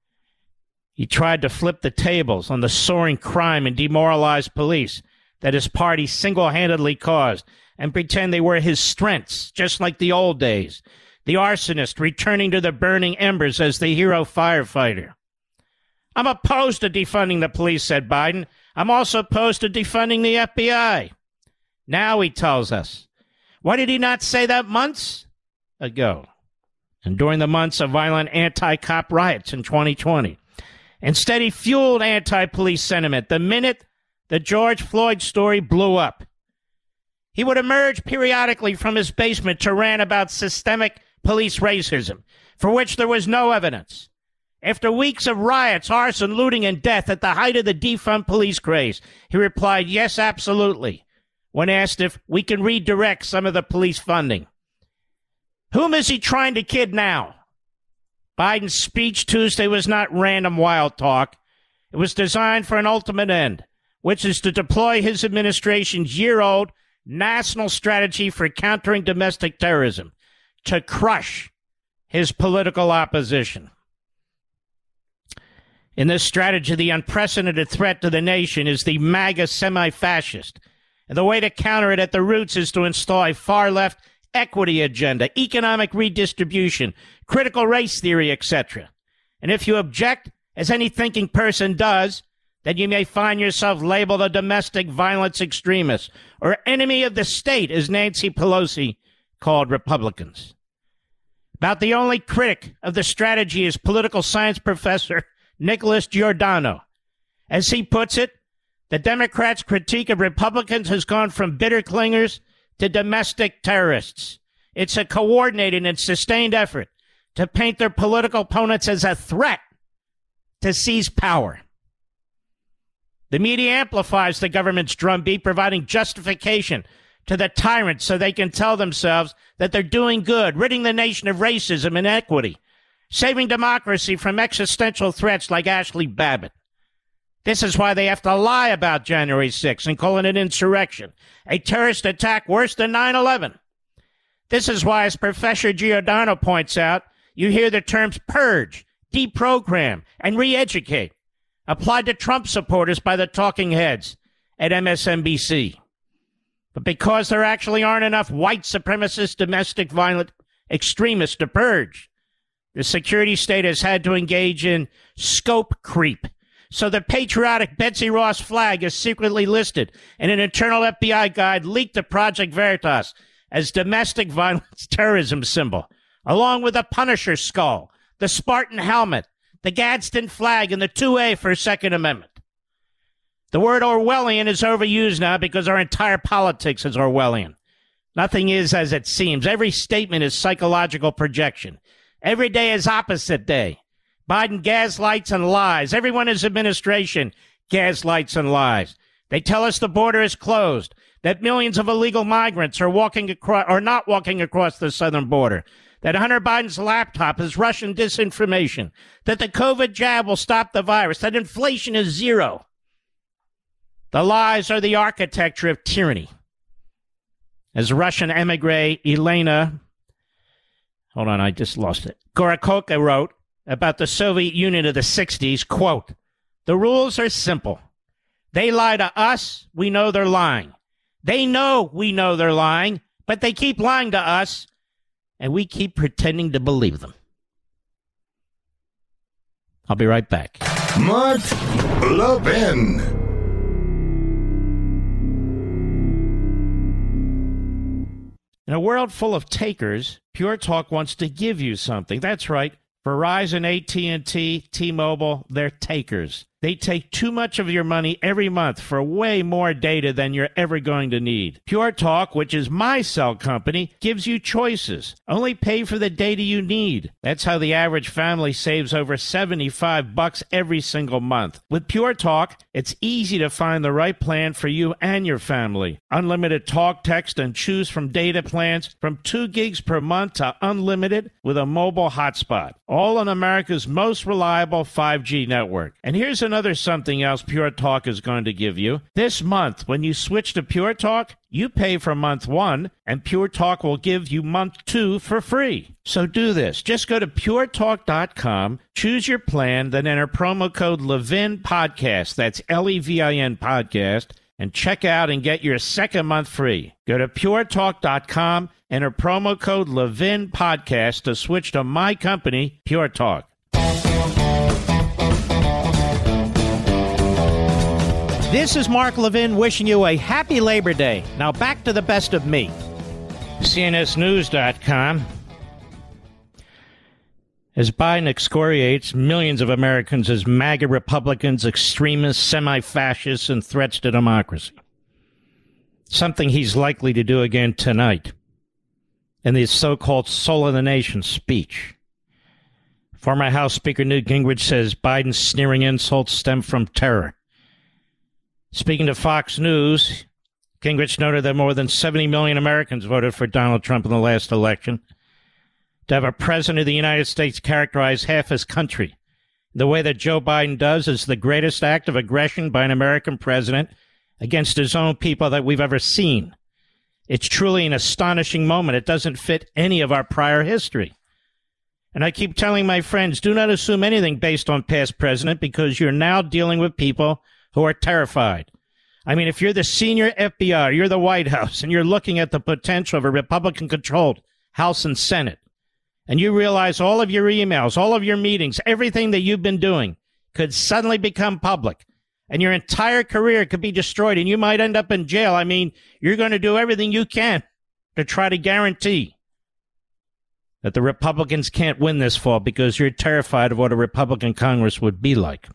He tried to flip the tables on the soaring crime and demoralized police that his party single-handedly caused and pretend they were his strengths, just like the old days. The arsonist returning to the burning embers as the hero firefighter. I'm opposed to defunding the police, said Biden. I'm also opposed to defunding the FBI. Now he tells us. Why did he not say that months ago? And during the months of violent anti-cop riots in 2020. Instead, he fueled anti-police sentiment the minute the George Floyd story blew up. He would emerge periodically from his basement to rant about systemic police racism, for which there was no evidence. After weeks of riots, arson, looting, and death at the height of the defund police craze, he replied, yes, absolutely, when asked if we can redirect some of the police funding. Whom is he trying to kid now? Biden's speech Tuesday was not random wild talk. It was designed for an ultimate end, which is to deploy his administration's year-old national strategy for countering domestic terrorism, to crush his political opposition. In this strategy, the unprecedented threat to the nation is the MAGA semi-fascist. And the way to counter it at the roots is to install a far-left equity agenda, economic redistribution, critical race theory, etc. And if you object, as any thinking person does, then you may find yourself labeled a domestic violence extremist or enemy of the state, as Nancy Pelosi called Republicans. About the only critic of the strategy is political science professor Nicholas Giordano. As he puts it, the Democrats' critique of Republicans has gone from bitter clingers to domestic terrorists. It's a coordinated and sustained effort to paint their political opponents as a threat to seize power. The media amplifies the government's drumbeat, providing justification to the tyrants so they can tell themselves that they're doing good, ridding the nation of racism and inequity, saving democracy from existential threats like Ashley Babbitt. This is why they have to lie about January 6th and call it an insurrection, a terrorist attack worse than 9/11. This is why, as Professor Giordano points out, you hear the terms purge, deprogram, and re-educate applied to Trump supporters by the talking heads at MSNBC. But because there actually aren't enough white supremacist domestic violent extremists to purge, the security state has had to engage in scope creep. So the patriotic Betsy Ross flag is secretly listed in an internal FBI guide leaked to Project Veritas as domestic violence terrorism symbol, along with the Punisher skull, the Spartan helmet, the Gadsden flag, and the 2A for Second Amendment. The word Orwellian is overused now because our entire politics is Orwellian. Nothing is as it seems. Every statement is psychological projection. Every day is opposite day. Biden gaslights and lies. Everyone in his administration gaslights and lies. They tell us the border is closed, that millions of illegal migrants are not walking across the southern border, that Hunter Biden's laptop is Russian disinformation, that the COVID jab will stop the virus, that inflation is zero. The lies are the architecture of tyranny. As Russian emigre Elena, Gorokoka wrote about the Soviet Union of the 60s, quote, the rules are simple. They lie to us. We know they're lying. They know we know they're lying, but they keep lying to us, and we keep pretending to believe them. I'll be right back. Mark Levin. In a world full of takers, Pure Talk wants to give you something. That's right. Verizon, AT&T, T-Mobile, they're takers. They take too much of your money every month for way more data than you're ever going to need. Pure Talk, which is my cell company, gives you choices. Only pay for the data you need. That's how the average family saves over $75 every single month. With Pure Talk, it's easy to find the right plan for you and your family. Unlimited talk, text, and choose from data plans from 2 gigs per month to unlimited with a mobile hotspot. All on America's most reliable 5G network. And here's another something else Pure Talk is going to give you. This month, when you switch to Pure Talk, you pay for month 1, and Pure Talk will give you month 2 for free. So do this. Just go to puretalk.com, choose your plan, then enter promo code Levin Podcast. That's Levin Podcast, and check out and get your second month free. Go to puretalk.com, enter promo code Levin Podcast to switch to my company, Pure Talk. This is Mark Levin wishing you a happy Labor Day. Now back to the best of me. CNSNews.com. As Biden excoriates millions of Americans as MAGA Republicans, extremists, semi-fascists, and threats to democracy. Something he's likely to do again tonight in the so-called Soul of the Nation speech. Former House Speaker Newt Gingrich says Biden's sneering insults stem from terror. Speaking to Fox News, Gingrich noted that more than 70 million Americans voted for Donald Trump in the last election. To have a president of the United States characterize half his country the way that Joe Biden does is the greatest act of aggression by an American president against his own people that we've ever seen. It's truly an astonishing moment. It doesn't fit any of our prior history. And I keep telling my friends, do not assume anything based on past president, because you're now dealing with people who are terrified. I mean, if you're the senior FBI, you're the White House, and you're looking at the potential of a Republican-controlled House and Senate, and you realize all of your emails, all of your meetings, everything that you've been doing could suddenly become public, and your entire career could be destroyed, and you might end up in jail. I mean, you're going to do everything you can to try to guarantee that the Republicans can't win this fall because you're terrified of what a Republican Congress would be like.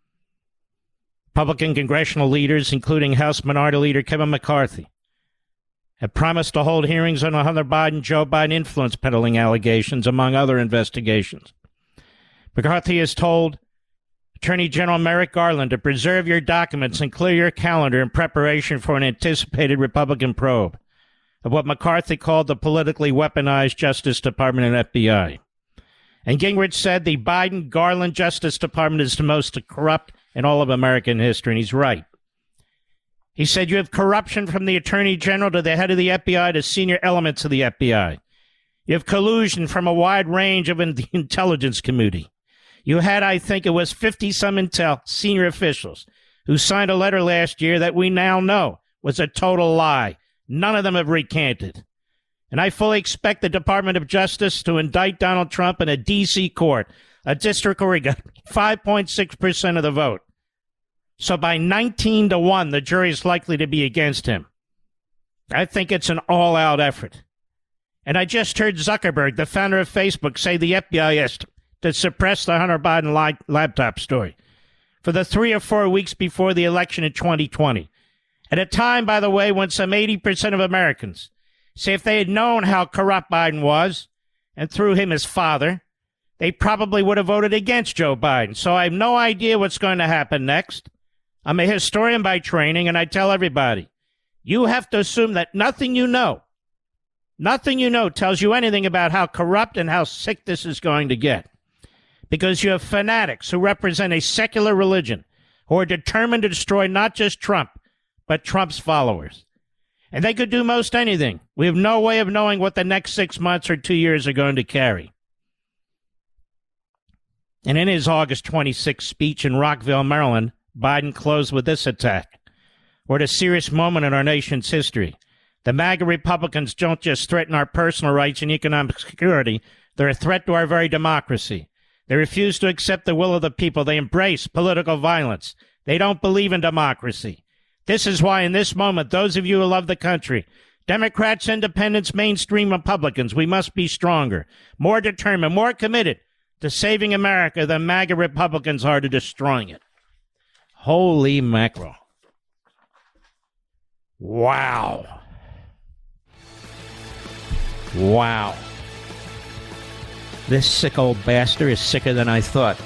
Republican congressional leaders, including House Minority Leader Kevin McCarthy, have promised to hold hearings on the Hunter Biden, Joe Biden influence peddling allegations, among other investigations. McCarthy has told Attorney General Merrick Garland to preserve your documents and clear your calendar in preparation for an anticipated Republican probe of what McCarthy called the politically weaponized Justice Department and FBI. And Gingrich said the Biden-Garland Justice Department is the most corrupt in all of American history, and he's right. He said you have corruption from the Attorney General to the head of the FBI to senior elements of the FBI. You have collusion from a wide range of the intelligence community. You had, I think it was 50-some intel senior officials who signed a letter last year that we now know was a total lie. None of them have recanted. And I fully expect the Department of Justice to indict Donald Trump in a D.C. court, a district where he got 5.6% of the vote. So by 19-1, the jury is likely to be against him. I think it's an all-out effort. And I just heard Zuckerberg, the founder of Facebook, say the FBI has to suppress the Hunter Biden laptop story for the 3 or 4 weeks before the election in 2020. At a time, by the way, when some 80% of Americans say if they had known how corrupt Biden was, and through him his father, they probably would have voted against Joe Biden. So I have no idea what's going to happen next. I'm a historian by training, and I tell everybody, you have to assume that nothing you know tells you anything about how corrupt and how sick this is going to get. Because you have fanatics who represent a secular religion who are determined to destroy not just Trump, but Trump's followers. And they could do most anything. We have no way of knowing what the next 6 months or 2 years are going to carry. And in his August 26th speech in Rockville, Maryland, Biden closed with this attack. We're at a serious moment in our nation's history. The MAGA Republicans don't just threaten our personal rights and economic security. They're a threat to our very democracy. They refuse to accept the will of the people. They embrace political violence. They don't believe in democracy. This is why in this moment, those of you who love the country, Democrats, independents, mainstream Republicans, we must be stronger, more determined, more committed to saving America than MAGA Republicans are to destroying it. Holy mackerel. Wow. Wow. This sick old bastard is sicker than I thought.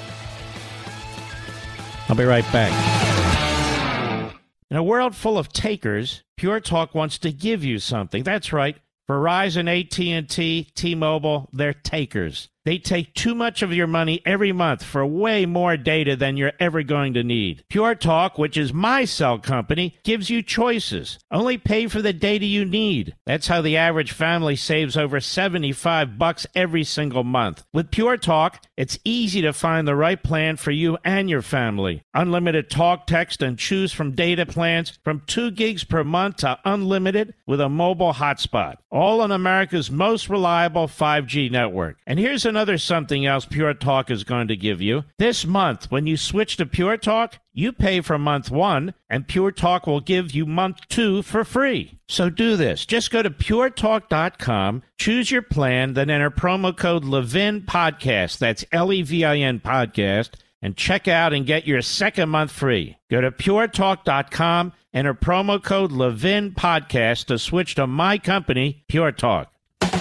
I'll be right back. In a world full of takers, Pure Talk wants to give you something. That's right. Verizon, AT&T, T-Mobile, they're takers. They take too much of your money every month for way more data than you're ever going to need. Pure Talk, which is my cell company, gives you choices. Only pay for the data you need. That's how the average family saves over $75 every single month. With Pure Talk, it's easy to find the right plan for you and your family. Unlimited talk, text, and choose from data plans from 2 gigs per month to unlimited with a mobile hotspot. All on America's most reliable 5G network. And here's another something else Pure Talk is going to give you. This month, when you switch to Pure Talk, you pay for month 1, and Pure Talk will give you month 2 for free. So do this. Just go to puretalk.com, choose your plan, then enter promo code Levin Podcast. That's Levin Podcast, and check out and get your second month free. Go to puretalk.com, enter promo code Levin Podcast to switch to my company, Pure Talk.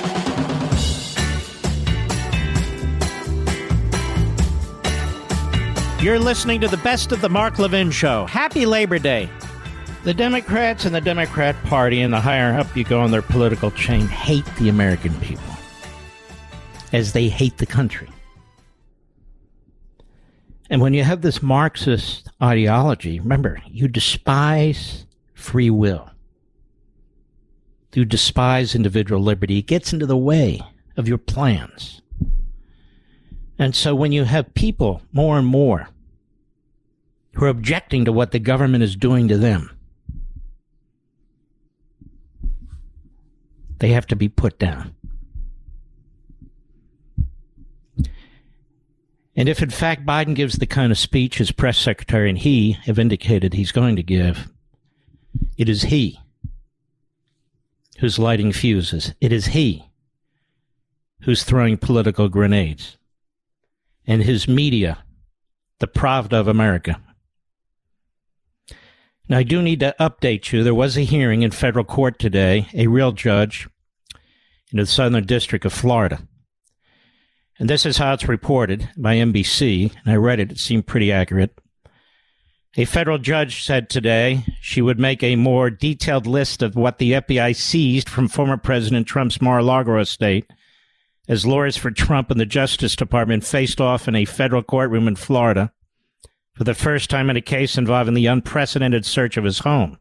You're listening to the best of the Mark Levin Show. Happy Labor Day. The Democrats and the Democrat Party and the higher up you go on their political chain hate the American people as they hate the country. And when you have this Marxist ideology, remember, you despise free will. You despise individual liberty. It gets into the way of your plans. And so when you have people more and more who are objecting to what the government is doing to them, they have to be put down. And if in fact Biden gives the kind of speech his press secretary and he have indicated he's going to give, it is he who's lighting fuses. It is he who's throwing political grenades. And his media, the Pravda of America. Now, I do need to update you. There was a hearing in federal court today, a real judge in the Southern District of Florida. And this is how it's reported by NBC, and I read it. It seemed pretty accurate. A federal judge said today she would make a more detailed list of what the FBI seized from former President Trump's Mar-a-Lago estate as lawyers for Trump and the Justice Department faced off in a federal courtroom in Florida for the first time in a case involving the unprecedented search of his home.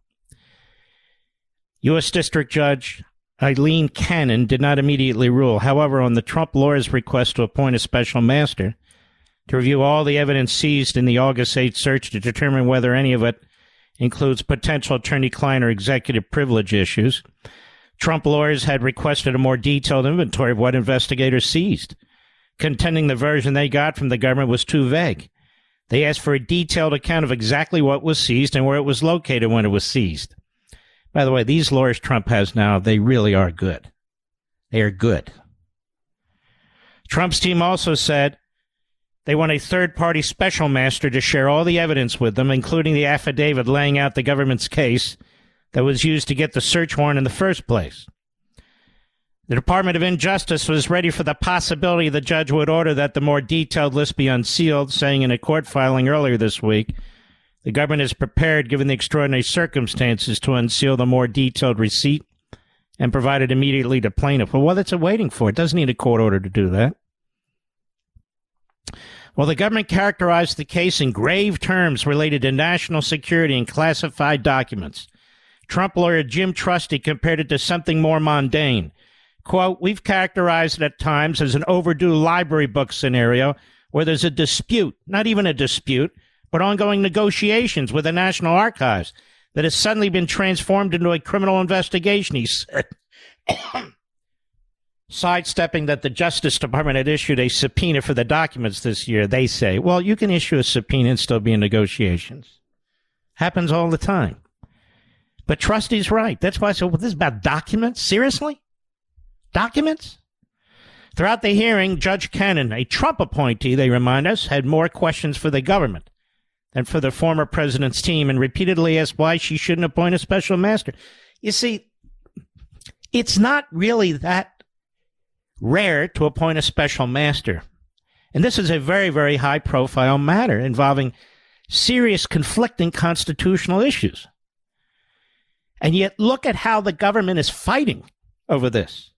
U.S. District Judge Eileen Cannon did not immediately rule. However, on the Trump lawyers' request to appoint a special master to review all the evidence seized in the August 8th search to determine whether any of it includes potential attorney-client or executive privilege issues, Trump lawyers had requested a more detailed inventory of what investigators seized, contending the version they got from the government was too vague. They asked for a detailed account of exactly what was seized and where it was located when it was seized. By the way, these lawyers Trump has now, they really are good. They are good. Trump's team also said they want a third-party special master to share all the evidence with them, including the affidavit laying out the government's case that was used to get the search warrant in the first place. The Department of Injustice was ready for the possibility the judge would order that the more detailed list be unsealed, saying in a court filing earlier this week, the government is prepared, given the extraordinary circumstances, to unseal the more detailed receipt and provide it immediately to plaintiff. Well, what's it waiting for? It doesn't need a court order to do that. Well, the government characterized the case in grave terms related to national security and classified documents. Trump lawyer Jim Trusty compared it to something more mundane. Quote, we've characterized it at times as an overdue library book scenario where there's a dispute, not even a dispute, but ongoing negotiations with the National Archives that has suddenly been transformed into a criminal investigation, he said. Sidestepping that the Justice Department had issued a subpoena for the documents this year, they say, well, you can issue a subpoena and still be in negotiations. Happens all the time. But Trusty's right. That's why I said, well, this is about documents? Seriously? Documents? Throughout the hearing, Judge Cannon, a Trump appointee, they remind us, had more questions for the government than for the former president's team and repeatedly asked why she shouldn't appoint a special master. You see, it's not really that rare to appoint a special master. And this is a very, very high-profile matter involving serious conflicting constitutional issues. And yet look at how the government is fighting over this.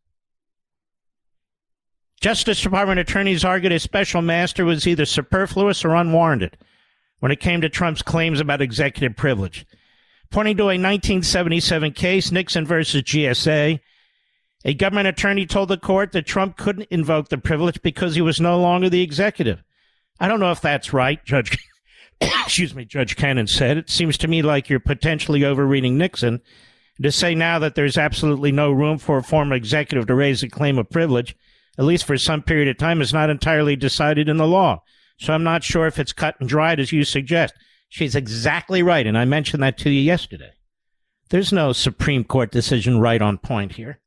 Justice Department attorneys argued a special master was either superfluous or unwarranted when it came to Trump's claims about executive privilege. Pointing to a 1977 case, Nixon versus GSA, a government attorney told the court that Trump couldn't invoke the privilege because he was no longer the executive. I don't know if that's right, Judge Cannon said. It seems to me like you're potentially overreading Nixon to say now that there's absolutely no room for a former executive to raise a claim of privilege, at least for some period of time, is not entirely decided in the law. So I'm not sure if it's cut and dried as you suggest. She's exactly right, and I mentioned that to you yesterday. There's no Supreme Court decision right on point here.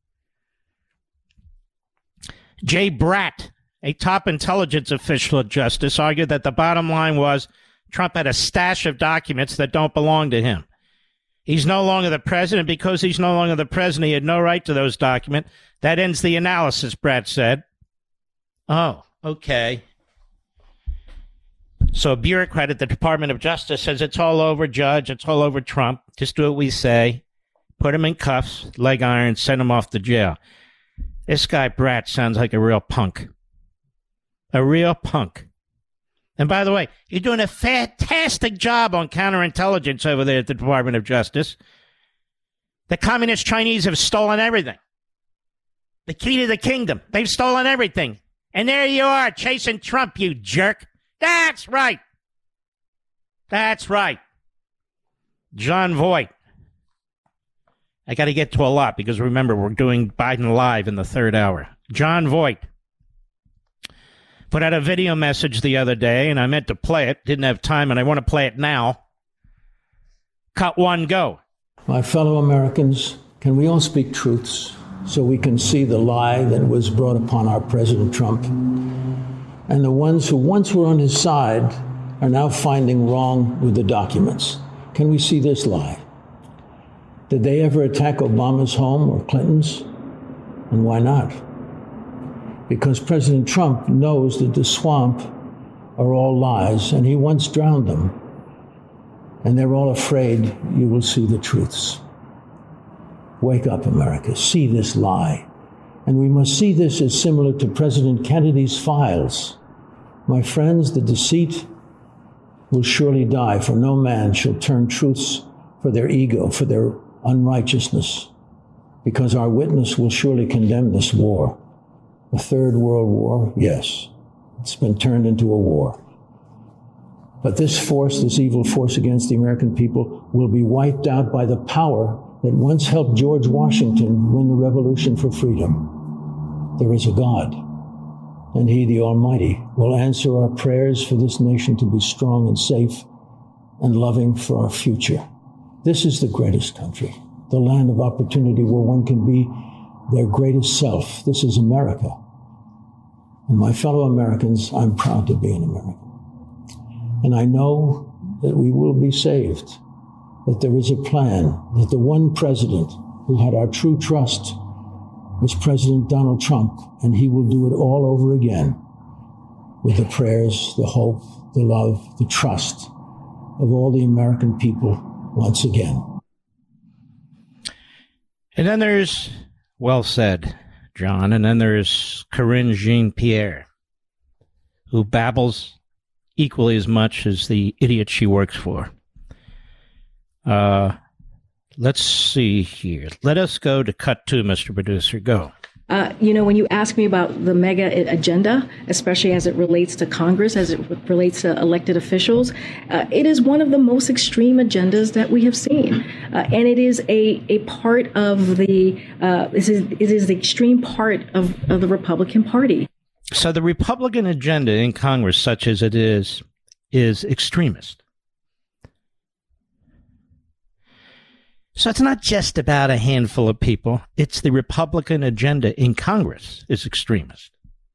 Jay Bratt, a top intelligence official at Justice, argued that the bottom line was Trump had a stash of documents that don't belong to him. He's no longer the president. Because he's no longer the president, he had no right to those documents. That ends the analysis, Bratt said. Oh, okay. So a bureaucrat at the Department of Justice says it's all over, Judge. It's all over Trump. Just do what we say. Put him in cuffs, leg irons, send him off to jail. This guy Bratt sounds like a real punk. A real punk. And by the way, you're doing a fantastic job on counterintelligence over there at the Department of Justice. The communist Chinese have stolen everything. The key to the kingdom. They've stolen everything. And there you are, chasing Trump, you jerk. That's right. That's right. John Voight. I got to get to a lot because remember, we're doing Biden Live in the third hour. John Voight put out a video message the other day, and I meant to play it. Didn't have time, and I want to play it now. Cut one, go. My fellow Americans, can we all speak truths so we can see the lie that was brought upon our President Trump? And the ones who once were on his side are now finding wrong with the documents. Can we see this lie? Did they ever attack Obama's home or Clinton's? And why not? Because President Trump knows that the swamp are all lies, and he once drowned them. And they're all afraid you will see the truths. Wake up, America. See this lie. And we must see this as similar to President Kennedy's files. My friends, the deceit will surely die, for no man shall turn truths for their ego, for their unrighteousness, because our witness will surely condemn this war. A third world war, yes, it's been turned into a war. But this force, this evil force against the American people, will be wiped out by the power that once helped George Washington win the Revolution for freedom. There is a God, and He, the Almighty, will answer our prayers for this nation to be strong and safe and loving for our future. This is the greatest country, the land of opportunity where one can be their greatest self. This is America. And my fellow Americans, I'm proud to be an American. And I know that we will be saved, that there is a plan, that the one president who had our true trust was President Donald Trump, and he will do it all over again with the prayers, the hope, the love, the trust of all the American people once again. And then there's, well said, John, and then there's Karine Jean-Pierre, who babbles equally as much as the idiot she works for. Let's see here. Let us go to cut two, Mr. Producer. Go. When you ask me about the mega agenda, especially as it relates to Congress, as it relates to elected officials, it is one of the most extreme agendas that we have seen. And it is a part of the, it is the extreme part of the Republican Party. So the Republican agenda in Congress, such as it is extremist. So it's not just about a handful of people. It's the Republican agenda in Congress is extremist.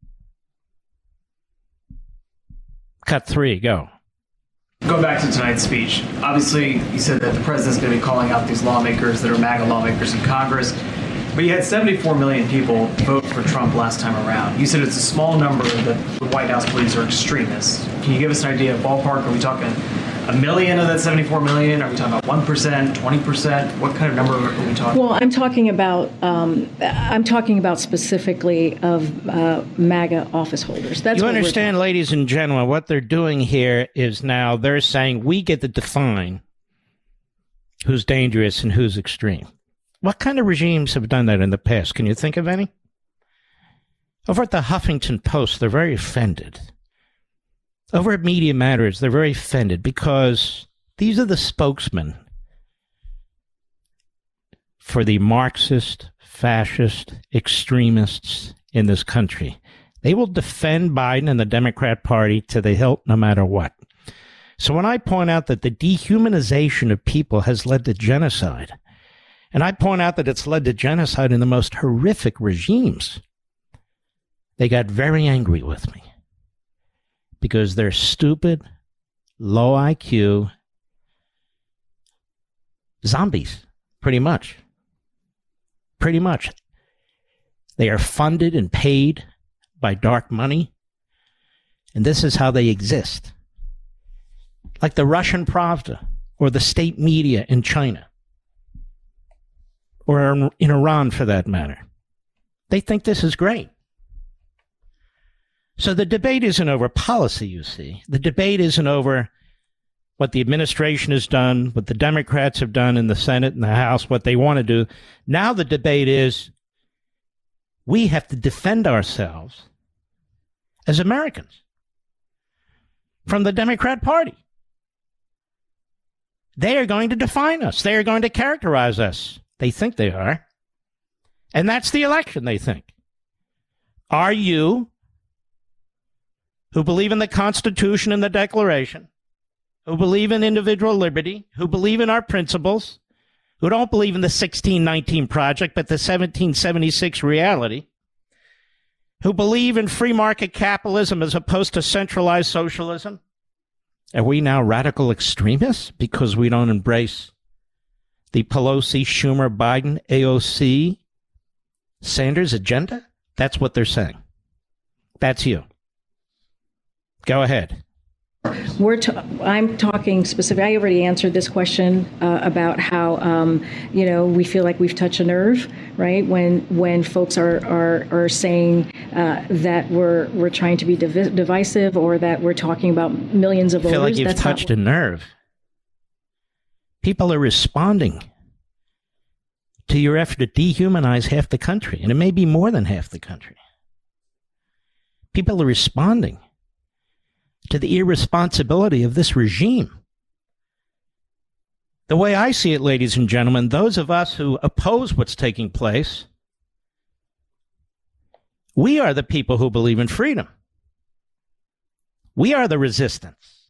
Cut 3, go. Going back to tonight's speech, obviously you said that the president's going to be calling out these lawmakers that are MAGA lawmakers in Congress, but you had 74 million people vote for Trump last time around. You said it's a small number that the White House believes are extremists. Can you give us an idea of ballpark? Are we talking a million of that 74 million? Are we talking about 1%, 20%? What kind of number are we talking? Well, I'm talking about specifically of MAGA office holders. That's you understand, ladies and gentlemen, what they're doing here is now they're saying we get to define who's dangerous and who's extreme. What kind of regimes have done that in the past? Can you think of any? Over at the Huffington Post, they're very offended. Over at Media Matters, they're very offended because these are the spokesmen for the Marxist, fascist, extremists in this country. They will defend Biden and the Democrat Party to the hilt no matter what. So when I point out that the dehumanization of people has led to genocide, and I point out that it's led to genocide in the most horrific regimes, they got very angry with me. Because they're stupid, low IQ zombies, pretty much. Pretty much. They are funded and paid by dark money, and this is how they exist. Like the Russian Pravda, or the state media in China, or in Iran for that matter. They think this is great. So the debate isn't over policy, you see. The debate isn't over what the administration has done, what the Democrats have done in the Senate and the House, what they want to do. Now the debate is we have to defend ourselves as Americans from the Democrat Party. They are going to define us. They are going to characterize us. They think they are. And that's the election, they think. Are you, who believe in the Constitution and the Declaration, who believe in individual liberty, who believe in our principles, who don't believe in the 1619 Project, but the 1776 reality, who believe in free market capitalism as opposed to centralized socialism? Are we now radical extremists because we don't embrace the Pelosi, Schumer, Biden, AOC, Sanders agenda? That's what they're saying. That's you. Go ahead. I'm talking specifically. I already answered this question about how we feel like we've touched a nerve, right? When folks are saying that we're trying to be divisive, or that we're talking about millions of voters. I feel like you've touched a nerve. People are responding to your effort to dehumanize half the country, and it may be more than half the country. People are responding to the irresponsibility of this regime. The way I see it, ladies and gentlemen, those of us who oppose what's taking place, we are the people who believe in freedom. We are the resistance.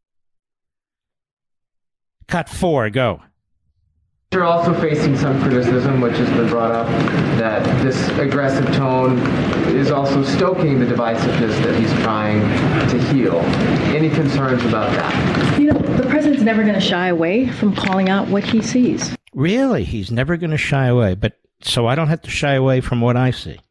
Cut 4, go. You're also facing some criticism, which has been brought up, that this aggressive tone is also stoking the divisiveness that he's trying to heal. Any concerns about that? The president's never going to shy away from calling out what he sees. Really? He's never going to shy away. But so I don't have to shy away from what I see.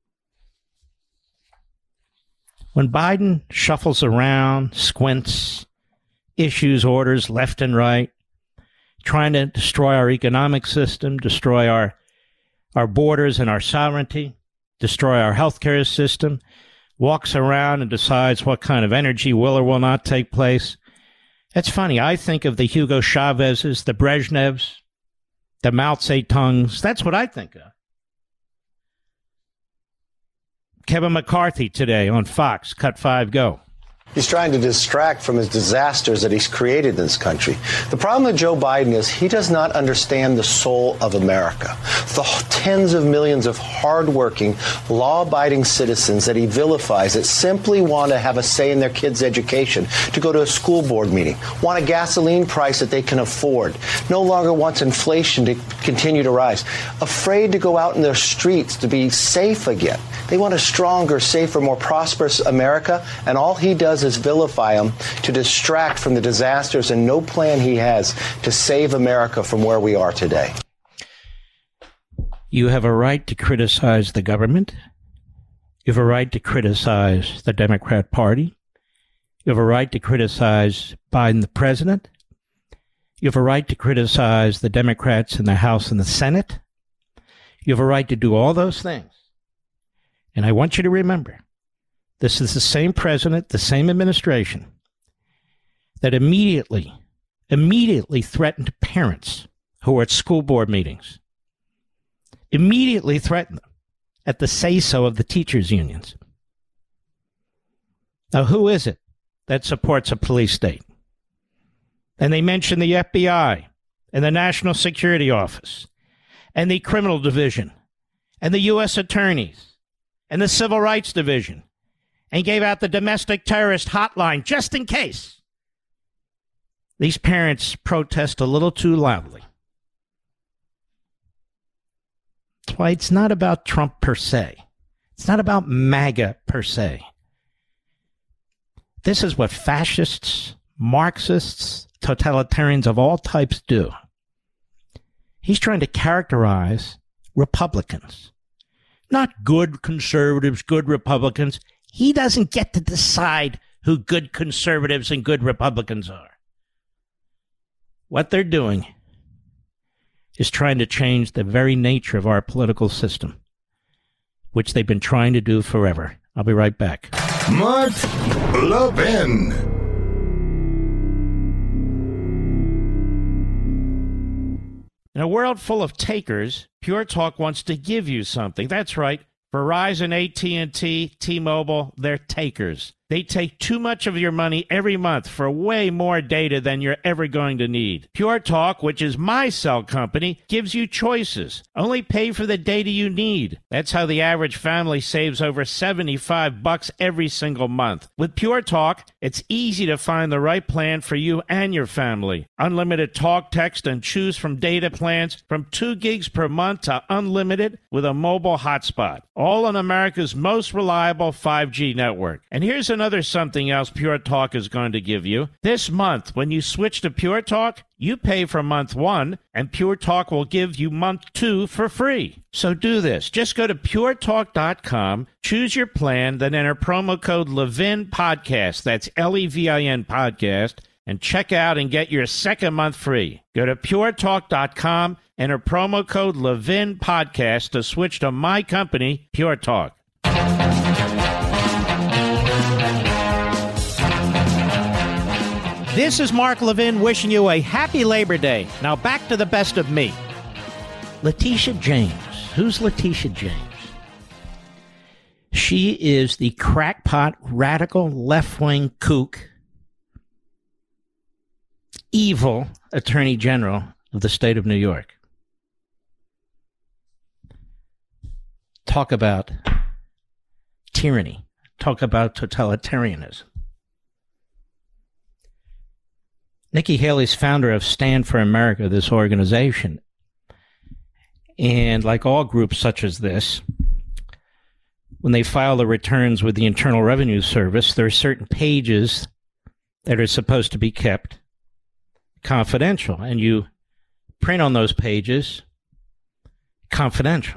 When Biden shuffles around, squints, issues orders left and right, trying to destroy our economic system, destroy our borders and our sovereignty, destroy our healthcare system, walks around and decides what kind of energy will or will not take place. It's funny. I think of the Hugo Chavez's, the Brezhnevs, the Mao Zedongs. That's what I think of. Kevin McCarthy today on Fox. Cut 5, go. He's trying to distract from his disasters that he's created in this country. The problem with Joe Biden is he does not understand the soul of America. The tens of millions of hardworking, law-abiding citizens that he vilifies that simply want to have a say in their kids' education, to go to a school board meeting, want a gasoline price that they can afford, no longer wants inflation to continue to rise, afraid to go out in their streets to be safe again. They want a stronger, safer, more prosperous America, and all he does is vilify them to distract from the disasters and no plan he has to save America from where we are today. You have a right to criticize the government. You have a right to criticize the Democrat Party. You have a right to criticize Biden, the president. You have a right to criticize the Democrats in the House and the Senate. You have a right to do all those things. And I want you to remember, this is the same president, the same administration that immediately threatened parents who were at school board meetings, immediately threatened them at the say-so of the teachers' unions. Now, who is it that supports a police state? And they mention the FBI and the National Security Office and the Criminal Division and the U.S. attorneys and the Civil Rights Division, and gave out the domestic terrorist hotline just in case these parents protest a little too loudly. That's why it's not about Trump per se. It's not about MAGA per se. This is what fascists, Marxists, totalitarians of all types do. He's trying to characterize Republicans. Not good conservatives, good Republicans. He doesn't get to decide who good conservatives and good Republicans are. What they're doing is trying to change the very nature of our political system, which they've been trying to do forever. I'll be right back. Mark Levin. In a world full of takers, Pure Talk wants to give you something. That's right. Verizon, AT&T, T-Mobile, they're takers. They take too much of your money every month for way more data than you're ever going to need. Pure Talk, which is my cell company, gives you choices. Only pay for the data you need. That's how the average family saves over $75 every single month. With Pure Talk, it's easy to find the right plan for you and your family. Unlimited talk, text, and choose from data plans from 2 gigs per month to unlimited with a mobile hotspot. All on America's most reliable 5G network. And here's another something else Pure Talk is going to give you. This month, when you switch to Pure Talk, you pay for month 1, and Pure Talk will give you month 2 for free. So do this. Just go to puretalk.com, choose your plan, then enter promo code Levin Podcast. That's Levin Podcast, and check out and get your second month free. Go to puretalk.com, enter promo code Levin Podcast to switch to my company, Pure Talk. This is Mark Levin wishing you a happy Labor Day. Now back to the best of me. Letitia James. Who's Letitia James? She is the crackpot, radical, left-wing kook, evil Attorney General of the state of New York. Talk about tyranny. Talk about totalitarianism. Nikki Haley's founder of Stand for America, this organization. And like all groups such as this, when they file the returns with the Internal Revenue Service, there are certain pages that are supposed to be kept confidential. And you print on those pages, confidential.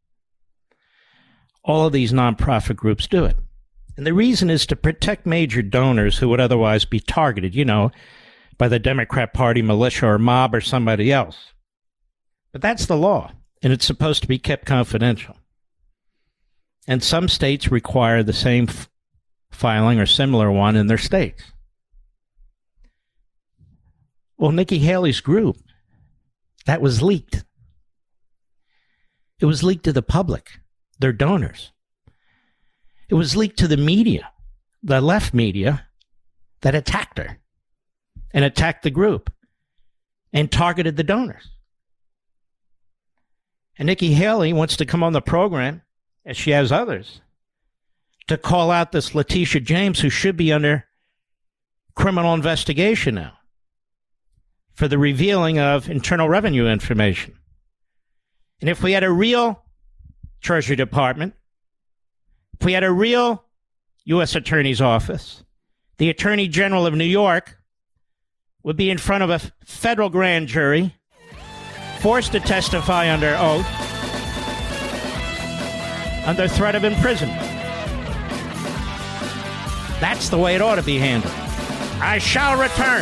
All of these nonprofit groups do it. And the reason is to protect major donors who would otherwise be targeted, by the Democrat Party, militia, or mob, or somebody else. But that's the law, and it's supposed to be kept confidential. And some states require the same filing or similar one in their states. Well, Nikki Haley's group, that was leaked. It was leaked to the public, their donors. It was leaked to the media, the left media, that attacked her and attacked the group and targeted the donors. And Nikki Haley wants to come on the program, as she has others, to call out this Letitia James, who should be under criminal investigation now for the revealing of Internal Revenue information. And if we had a real Treasury Department, if we had a real U.S. Attorney's Office, the Attorney General of New York would be in front of a federal grand jury, forced to testify under oath, under threat of imprisonment. That's the way it ought to be handled. I shall return.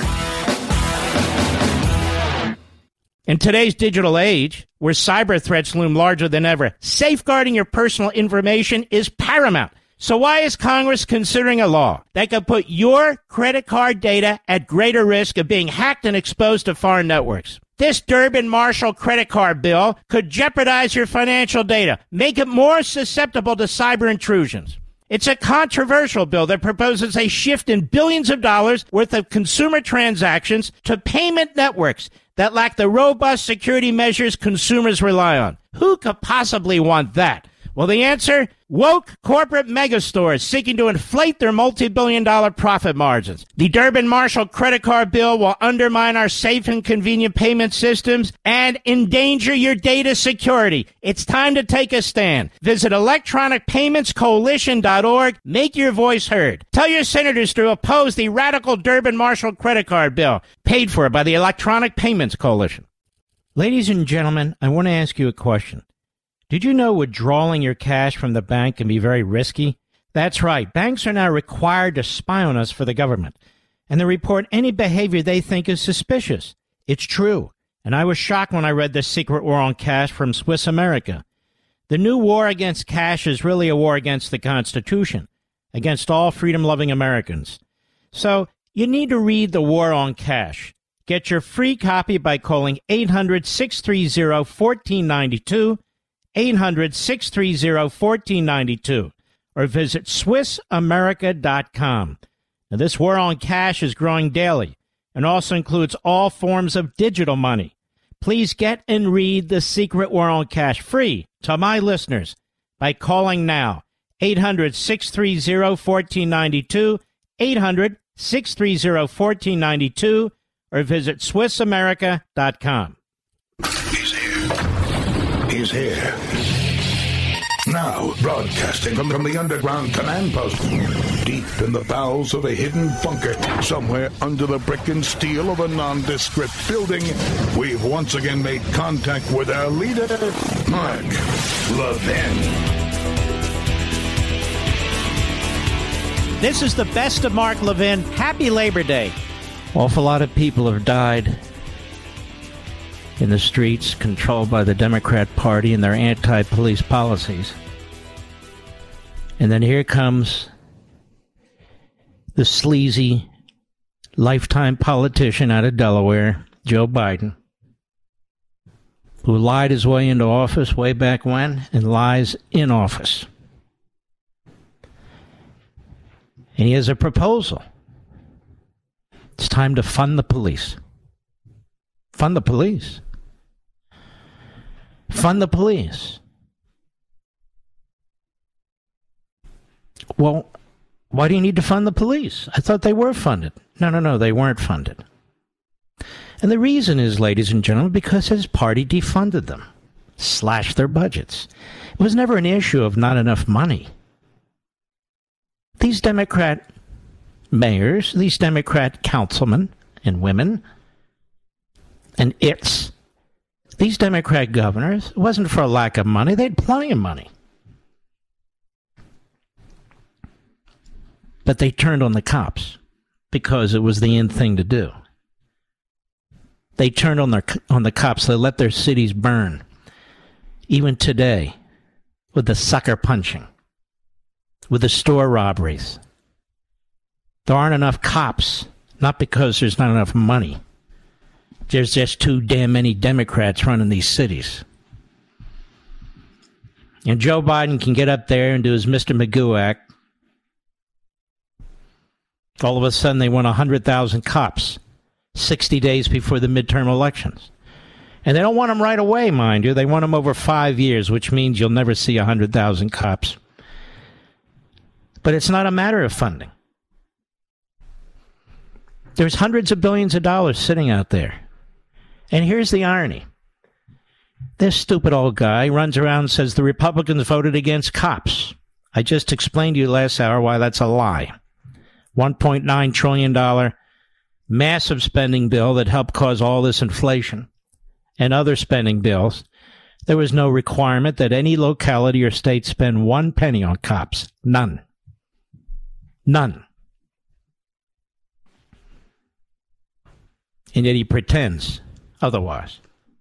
In today's digital age, where cyber threats loom larger than ever, safeguarding your personal information is paramount. So why is Congress considering a law that could put your credit card data at greater risk of being hacked and exposed to foreign networks? This Durbin-Marshall credit card bill could jeopardize your financial data, make it more susceptible to cyber intrusions. It's a controversial bill that proposes a shift in billions of dollars worth of consumer transactions to payment networks that lack the robust security measures consumers rely on. Who could possibly want that? Well, the answer? Woke corporate megastores seeking to inflate their multi-billion-dollar profit margins. The Durbin-Marshall credit card bill will undermine our safe and convenient payment systems and endanger your data security. It's time to take a stand. Visit electronicpaymentscoalition.org. Make your voice heard. Tell your senators to oppose the radical Durbin-Marshall credit card bill, paid for by the Electronic Payments Coalition. Ladies and gentlemen, I want to ask you a question. Did you know withdrawing your cash from the bank can be very risky? That's right. Banks are now required to spy on us for the government, and they report any behavior they think is suspicious. It's true, and I was shocked when I read The Secret War on Cash from Swiss America. The new war against cash is really a war against the Constitution, against all freedom-loving Americans. So you need to read The War on Cash. Get your free copy by calling 800-630-1492, 800-630-1492, or visit SwissAmerica.com. Now, this war on cash is growing daily and also includes all forms of digital money. Please get and read The Secret War on Cash free to my listeners by calling now, 800-630-1492, 800-630-1492, or visit SwissAmerica.com. He's here. Now, broadcasting from the underground command post, deep in the bowels of a hidden bunker, somewhere under the brick and steel of a nondescript building, we've once again made contact with our leader, Mark Levin. This is the best of Mark Levin. Happy Labor Day. Awful lot of people have died in the streets controlled by the Democrat Party and their anti-police policies. And then here comes the sleazy, lifetime politician out of Delaware, Joe Biden, who lied his way into office way back when and lies in office. And he has a proposal. It's time to fund the police. Fund the police. Fund the police. Well, why do you need to fund the police? I thought they were funded. No, they weren't funded. And the reason is, ladies and gentlemen, because his party defunded them, slashed their budgets. It was never an issue of not enough money. These Democrat mayors, these Democrat councilmen and women, and these Democrat governors, it wasn't for a lack of money. They had plenty of money. But they turned on the cops because it was the in thing to do. They turned on the cops. They let their cities burn. Even today, with the sucker punching, with the store robberies. There aren't enough cops, not because there's not enough money. There's just too damn many Democrats running these cities. And Joe Biden can get up there and do his Mr. Magoo act All of a sudden, they want 100,000 cops 60 days before the midterm elections. And they don't want them right away, mind you. They want them over 5 years, which means you'll never see 100,000 cops. But it's not a matter of funding. There's hundreds of billions of dollars sitting out there. And here's the irony. This stupid old guy runs around and says the Republicans voted against cops. I just explained to you last hour why that's a lie. $1.9 trillion massive spending bill that helped cause all this inflation and other spending bills. There was no requirement that any locality or state spend 1 penny on cops. None. None. And yet he pretends otherwise.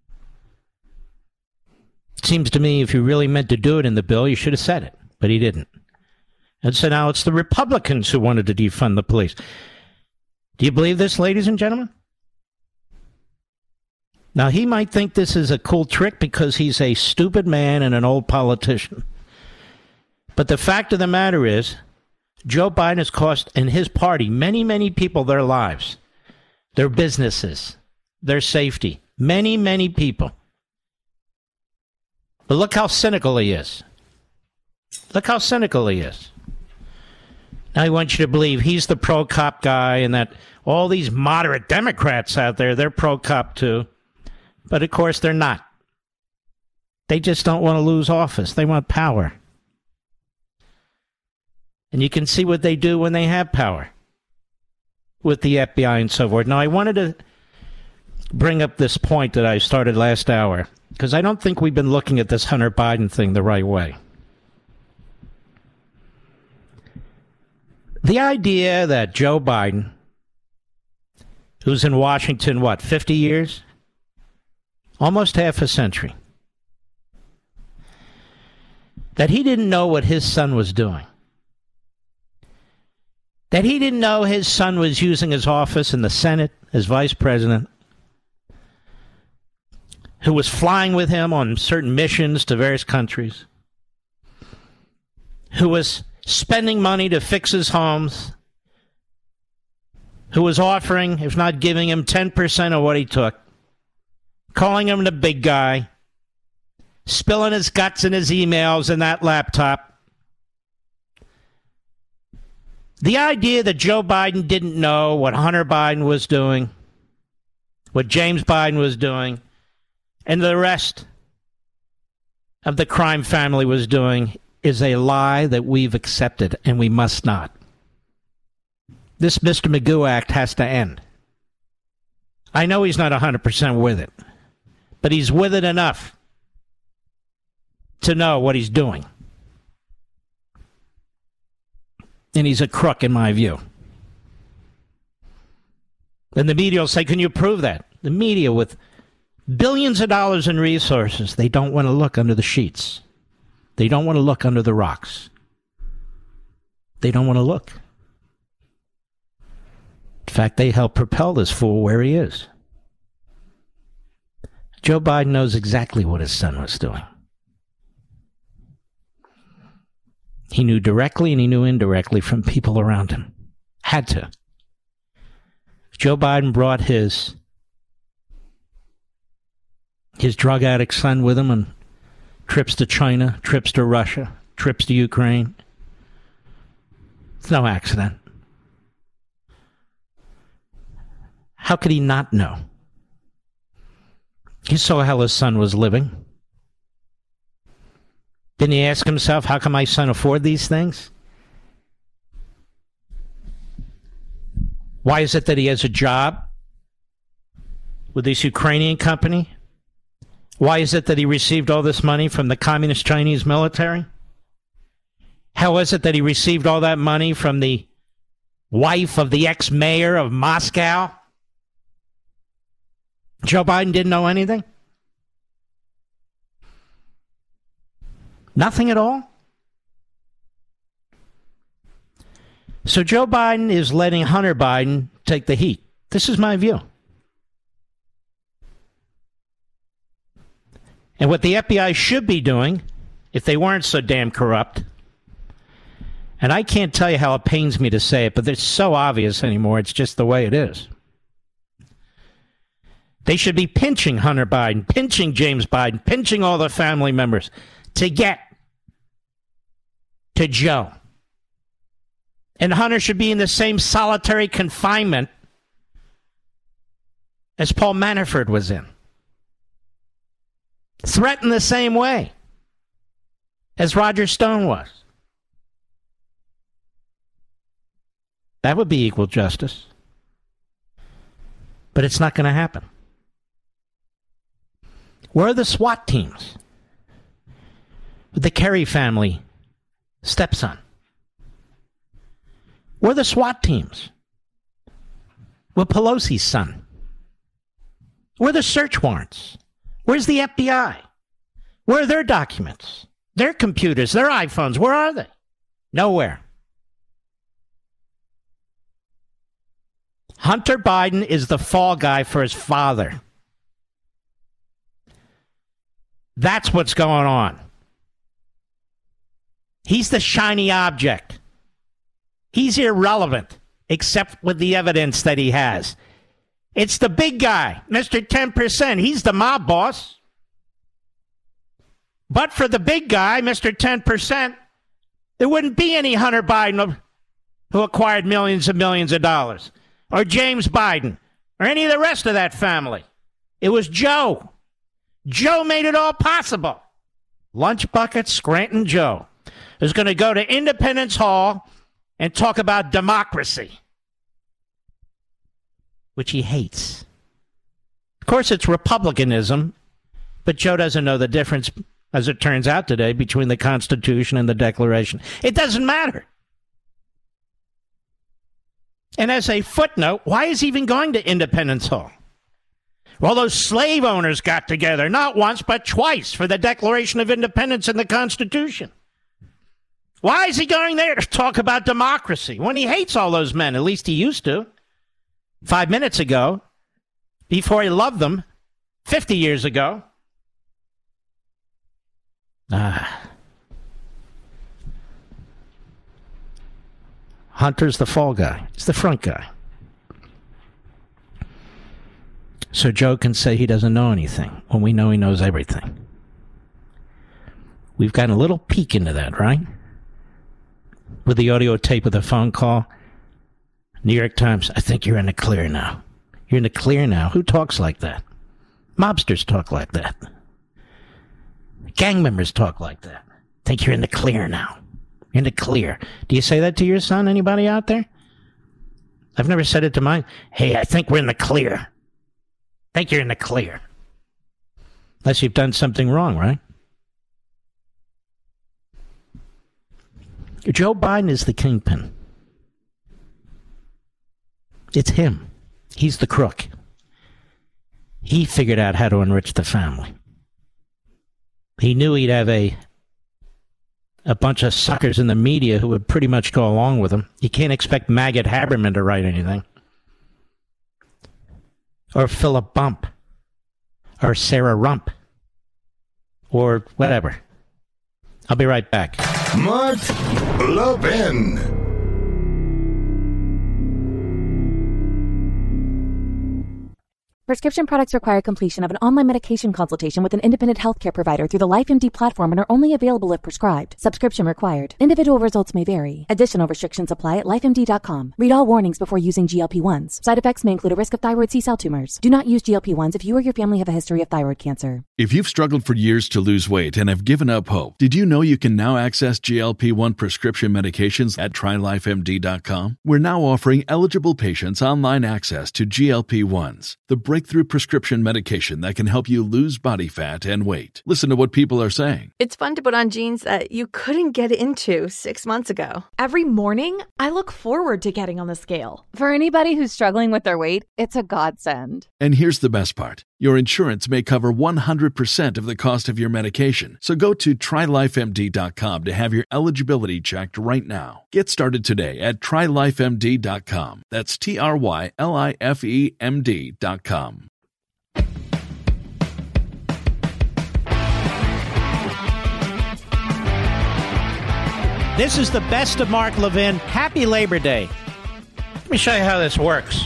It seems to me if you really meant to do it in the bill, you should have said it, but he didn't. And so now it's the Republicans who wanted to defund the police. Do you believe this, ladies and gentlemen? Now, he might think this is a cool trick because he's a stupid man and an old politician. But the fact of the matter is, Joe Biden has cost, and his party, many, many people their lives, their businesses, their safety. Many, many people. But look how cynical he is. Look how cynical he is. Now he wants you to believe he's the pro-cop guy and that all these moderate Democrats out there, they're pro-cop too. But of course they're not. They just don't want to lose office. They want power. And you can see what they do when they have power with the FBI and so forth. Now I wanted to bring up this point that I started last hour because I don't think we've been looking at this Hunter Biden thing the right way. The idea that Joe Biden, who's in Washington, 50 years? Almost half a century. That he didn't know what his son was doing. That he didn't know his son was using his office in the Senate as vice president, who was flying with him on certain missions to various countries, who was spending money to fix his homes, who was offering, if not giving him 10% of what he took, calling him the big guy, spilling his guts in his emails in that laptop. The idea that Joe Biden didn't know what Hunter Biden was doing, what James Biden was doing, and the rest of the crime family was doing is a lie that we've accepted, and we must not. This Mr. Magoo Act has to end. I know he's not 100% with it, but he's with it enough to know what he's doing. And he's a crook, in my view. And the media will say, can you prove that? The media, with billions of dollars in resources, they don't want to look under the sheets. They don't want to look under the rocks. They don't want to look. In fact, they help propel this fool where he is. Joe Biden knows exactly what his son was doing. He knew directly and he knew indirectly from people around him. Had to. Joe Biden brought his drug addict son with him on trips to China, trips to Russia, trips to Ukraine. It's no accident. How could he not know? He saw how his son was living. Didn't he ask himself, how can my son afford these things? Why is it that he has a job with this Ukrainian company? Why is it that he received all this money from the Communist Chinese military? How is it that he received all that money from the wife of the ex-mayor of Moscow? Joe Biden didn't know anything? Nothing at all? So Joe Biden is letting Hunter Biden take the heat. This is my view. And what the FBI should be doing, if they weren't so damn corrupt, And I can't tell you how it pains me to say it, but it's so obvious anymore. It's just the way it is. They should be pinching Hunter Biden, pinching James Biden, pinching all the family members to get to Joe. And Hunter should be in the same solitary confinement as Paul Manafort was in. Threatened the same way as Roger Stone was. That would be equal justice. But it's not going to happen. Where are the SWAT teams? With the Kerry family stepson? Where are the SWAT teams? With Pelosi's son? Where are the search warrants? Where's the FBI? Where are their documents? Their computers, their iPhones, where are they? Nowhere. Hunter Biden is the fall guy for his father. That's what's going on. He's the shiny object. He's irrelevant, except with the evidence that he has. It's the big guy, Mr. 10%. He's the mob boss. But for the big guy, Mr. 10%, there wouldn't be any Hunter Biden who acquired millions and millions of dollars, or James Biden, or any of the rest of that family. It was Joe. Joe made it all possible. Lunch Bucket Scranton Joe is going to go to Independence Hall and talk about democracy, which he hates. Of course, it's republicanism, but Joe doesn't know the difference, as it turns out today, between the Constitution and the Declaration. It doesn't matter. And as a footnote, why is he even going to Independence Hall? Well, those slave owners got together, not once, but twice, for the Declaration of Independence and the Constitution. Why is he going there to talk about democracy when he hates all those men? At least he used to. 5 minutes ago, before he loved them, 50 years ago. Hunter's the fall guy. He's the front guy. So Joe can say he doesn't know anything when we know he knows everything. We've gotten a little peek into that, right? With the audio tape of the phone call. New York Times, I think you're in the clear now. You're in the clear now. Who talks like that? Mobsters talk like that. Gang members talk like that. I think you're in the clear now. You're in the clear. Do you say that to your son? Anybody out there? I've never said it to mine. Hey, I think we're in the clear. I think you're in the clear. Unless you've done something wrong, right? Joe Biden is the kingpin. It's him. He's the crook. He figured out how to enrich the family. He knew he'd have a bunch of suckers in the media who would pretty much go along with him. You can't expect Maggot Haberman to write anything. Or Philip Bump. Or Sarah Rump. Or whatever. I'll be right back. Mark Levin. Prescription products require completion of an online medication consultation with an independent healthcare provider through the LifeMD platform and are only available if prescribed. Subscription required. Individual results may vary. Additional restrictions apply at lifemd.com. Read all warnings before using GLP-1s. Side effects may include a risk of thyroid C-cell tumors. Do not use GLP-1s if you or your family have a history of thyroid cancer. If you've struggled for years to lose weight and have given up hope, did you know you can now access GLP-1 prescription medications at trylifemd.com? We're now offering eligible patients online access to GLP-1s, the breakthrough prescription medication that can help you lose body fat and weight. Listen to what people are saying. It's fun to put on jeans that you couldn't get into 6 months ago. Every morning, I look forward to getting on the scale. For anybody who's struggling with their weight, it's a godsend. And here's the best part. Your insurance may cover 100% of the cost of your medication. So go to trylifemd.com to have your eligibility checked right now. Get started today at trylifemd.com. That's trylifemd.com. This is the best of Mark Levin. Happy Labor Day. Let me show you how this works.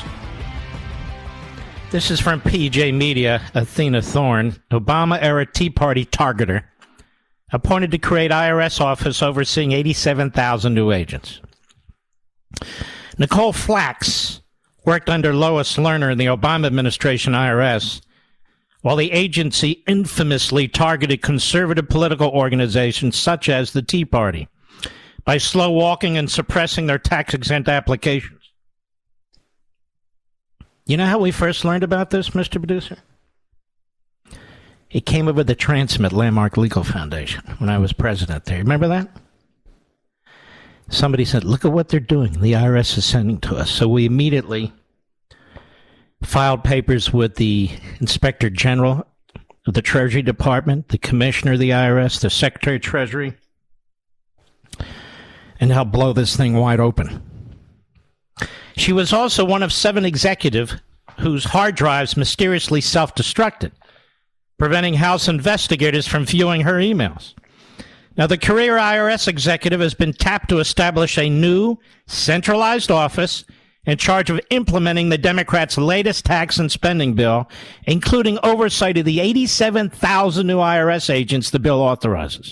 This is from PJ Media, Athena Thorne, Obama-era Tea Party targeter, appointed to create IRS office overseeing 87,000 new agents. Nicole Flax worked under Lois Lerner in the Obama administration IRS, while the agency infamously targeted conservative political organizations such as the Tea Party by slow-walking and suppressing their tax-exempt applications. You know how we first learned about this, Mr. Producer? It came over the Transmit Landmark Legal Foundation when I was president there. Remember that? Somebody said, look at what they're doing. The IRS is sending to us. So we immediately filed papers with the Inspector General of the Treasury Department, the Commissioner of the IRS, the Secretary of Treasury, and helped blow this thing wide open. She was also one of 7 executives whose hard drives mysteriously self-destructed, preventing House investigators from viewing her emails. Now, the career IRS executive has been tapped to establish a new, centralized office in charge of implementing the Democrats' latest tax and spending bill, including oversight of the 87,000 new IRS agents the bill authorizes.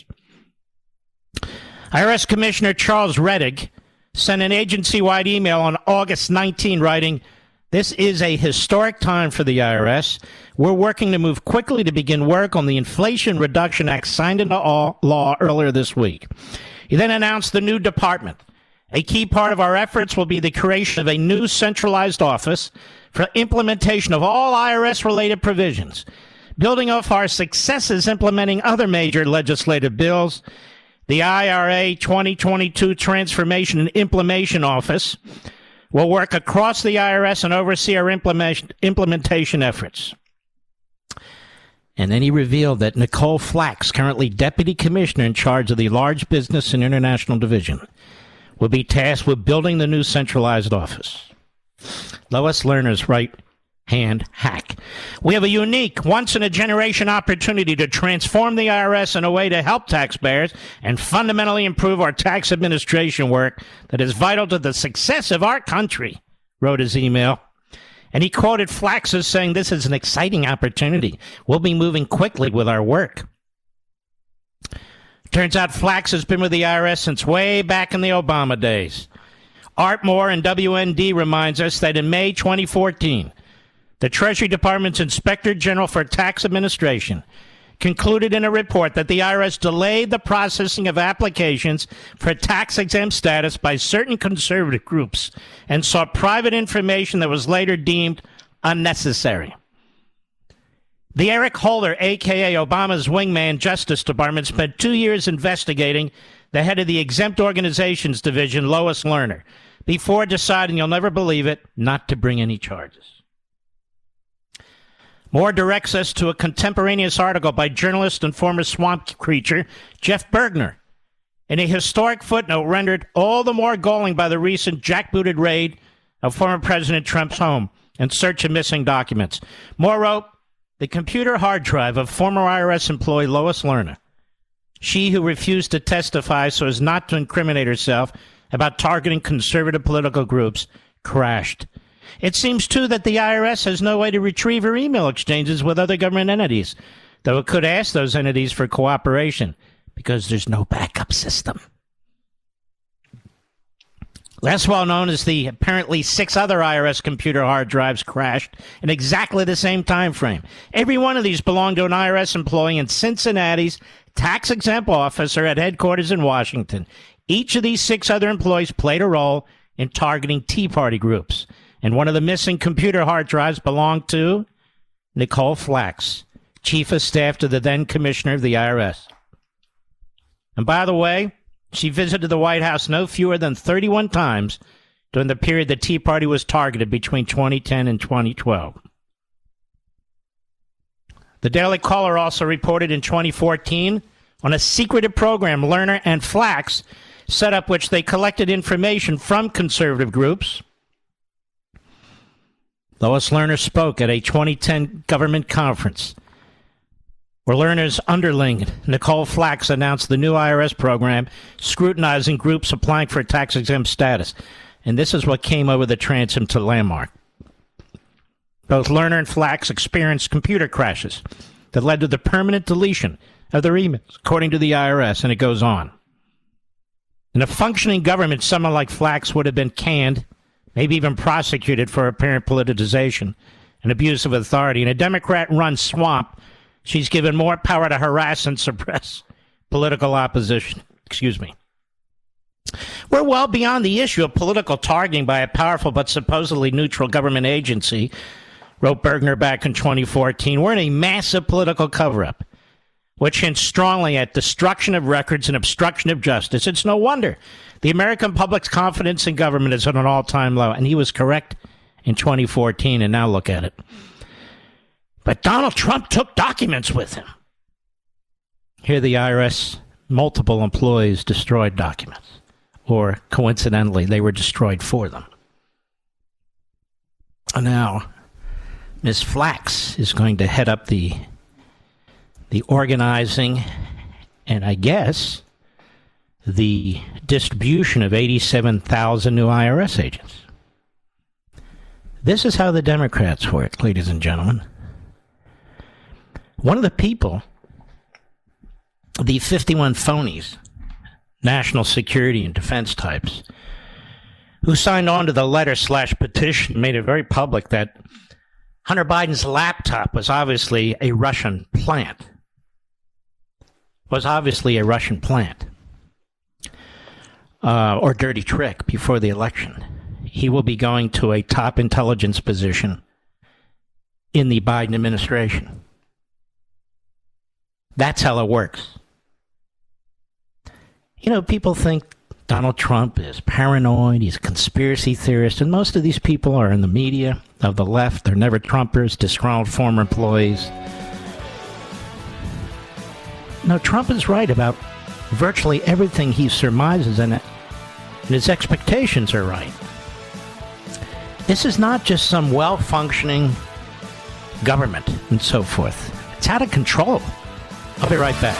IRS Commissioner Charles Rettig sent an agency-wide email on August 19 writing, "This is a historic time for the IRS. We're working to move quickly to begin work on the Inflation Reduction Act signed into law earlier this week." He then announced the new department. A key part of our efforts will be the creation of a new centralized office for implementation of all IRS-related provisions. Building off our successes implementing other major legislative bills, the IRA 2022 Transformation and Implementation Office will work across the IRS and oversee our implementation efforts. And then he revealed that Nicole Flax, currently Deputy Commissioner in charge of the Large Business and International Division, will be tasked with building the new centralized office. Lois Lerner's right-hand hack. We have a unique, once-in-a-generation opportunity to transform the IRS in a way to help taxpayers and fundamentally improve our tax administration work that is vital to the success of our country, wrote his email. And he quoted Flax as saying, "This is an exciting opportunity. We'll be moving quickly with our work." Turns out Flax has been with the IRS since way back in the Obama days. Art Moore and WND reminds us that in May 2014, the Treasury Department's Inspector General for Tax Administration concluded in a report that the IRS delayed the processing of applications for tax-exempt status by certain conservative groups and sought private information that was later deemed unnecessary. The Eric Holder, a.k.a. Obama's wingman Justice Department, spent 2 years investigating the head of the Exempt Organizations Division, Lois Lerner, before deciding, you'll never believe it, not to bring any charges. Moore directs us to a contemporaneous article by journalist and former swamp creature Jeff Bergner, in a historic footnote rendered all the more galling by the recent jackbooted raid of former President Trump's home in search of missing documents. Moore wrote, "The computer hard drive of former IRS employee Lois Lerner, she who refused to testify so as not to incriminate herself about targeting conservative political groups, crashed. It seems, too, that the IRS has no way to retrieve her email exchanges with other government entities, though it could ask those entities for cooperation, because there's no backup system." Less well known is the apparently 6 other IRS computer hard drives crashed in exactly the same time frame. Every one of these belonged to an IRS employee in Cincinnati's tax-exempt office or at headquarters in Washington. Each of these 6 other employees played a role in targeting Tea Party groups. And one of the missing computer hard drives belonged to Nicole Flax, chief of staff to the then commissioner of the IRS. And by the way, she visited the White House no fewer than 31 times during the period the Tea Party was targeted between 2010 and 2012. The Daily Caller also reported in 2014 on a secretive program Lerner and Flax set up, which they collected information from conservative groups. Lois Lerner spoke at a 2010 government conference where Lerner's underling, Nicole Flax, announced the new IRS program scrutinizing groups applying for tax-exempt status. And this is what came over the transom to Landmark. Both Lerner and Flax experienced computer crashes that led to the permanent deletion of their emails, according to the IRS, and it goes on. In a functioning government, someone like Flax would have been canned, maybe even prosecuted for apparent politicization and abuse of authority. In a Democrat-run swamp, she's given more power to harass and suppress political opposition. Excuse me. We're well beyond the issue of political targeting by a powerful but supposedly neutral government agency, wrote Bergner back in 2014. We're in a massive political cover-up, which hints strongly at destruction of records and obstruction of justice. It's no wonder the American public's confidence in government is at an all-time low, and he was correct in 2014, and now look at it. But Donald Trump took documents with him. Here the IRS, multiple employees destroyed documents, or coincidentally, they were destroyed for them. And now, Ms. Flax is going to head up the organizing and, I guess, the distribution of 87,000 new IRS agents. This is how the Democrats work, ladies and gentlemen. One of the people, the 51 phonies, national security and defense types, who signed on to the letter/petition, made it very public that Hunter Biden's laptop was obviously a Russian plant. Or dirty trick before the election. He will be going to a top intelligence position in the Biden administration. That's how it works. You know, people think Donald Trump is paranoid, he's a conspiracy theorist, and most of these people are in the media of the left. They're never Trumpers, disgruntled former employees. No, Trump is right about virtually everything he surmises, and his expectations are right. This is not just some well-functioning government and so forth. It's out of control. I'll be right back.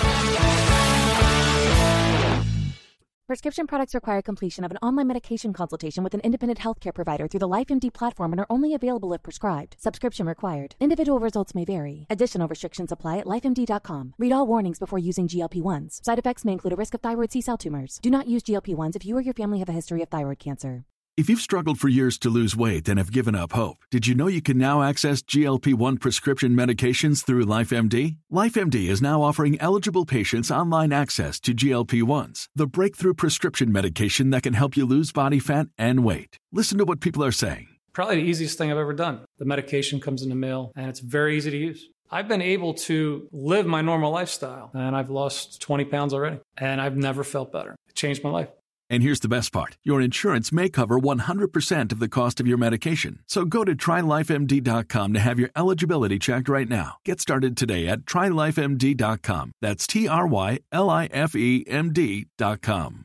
Prescription products require completion of an online medication consultation with an independent healthcare provider through the LifeMD platform and are only available if prescribed. Subscription required. Individual results may vary. Additional restrictions apply at lifemd.com. Read all warnings before using GLP-1s. Side effects may include a risk of thyroid C-cell tumors. Do not use GLP-1s if you or your family have a history of thyroid cancer. If you've struggled for years to lose weight and have given up hope, did you know you can now access GLP-1 prescription medications through LifeMD? LifeMD is now offering eligible patients online access to GLP-1s, the breakthrough prescription medication that can help you lose body fat and weight. Listen to what people are saying. Probably the easiest thing I've ever done. The medication comes in the mail, and it's very easy to use. I've been able to live my normal lifestyle, and I've lost 20 pounds already, and I've never felt better. It changed my life. And here's the best part. Your insurance may cover 100% of the cost of your medication. So go to TryLifeMD.com to have your eligibility checked right now. Get started today at TryLifeMD.com. That's TryLifeMD.com.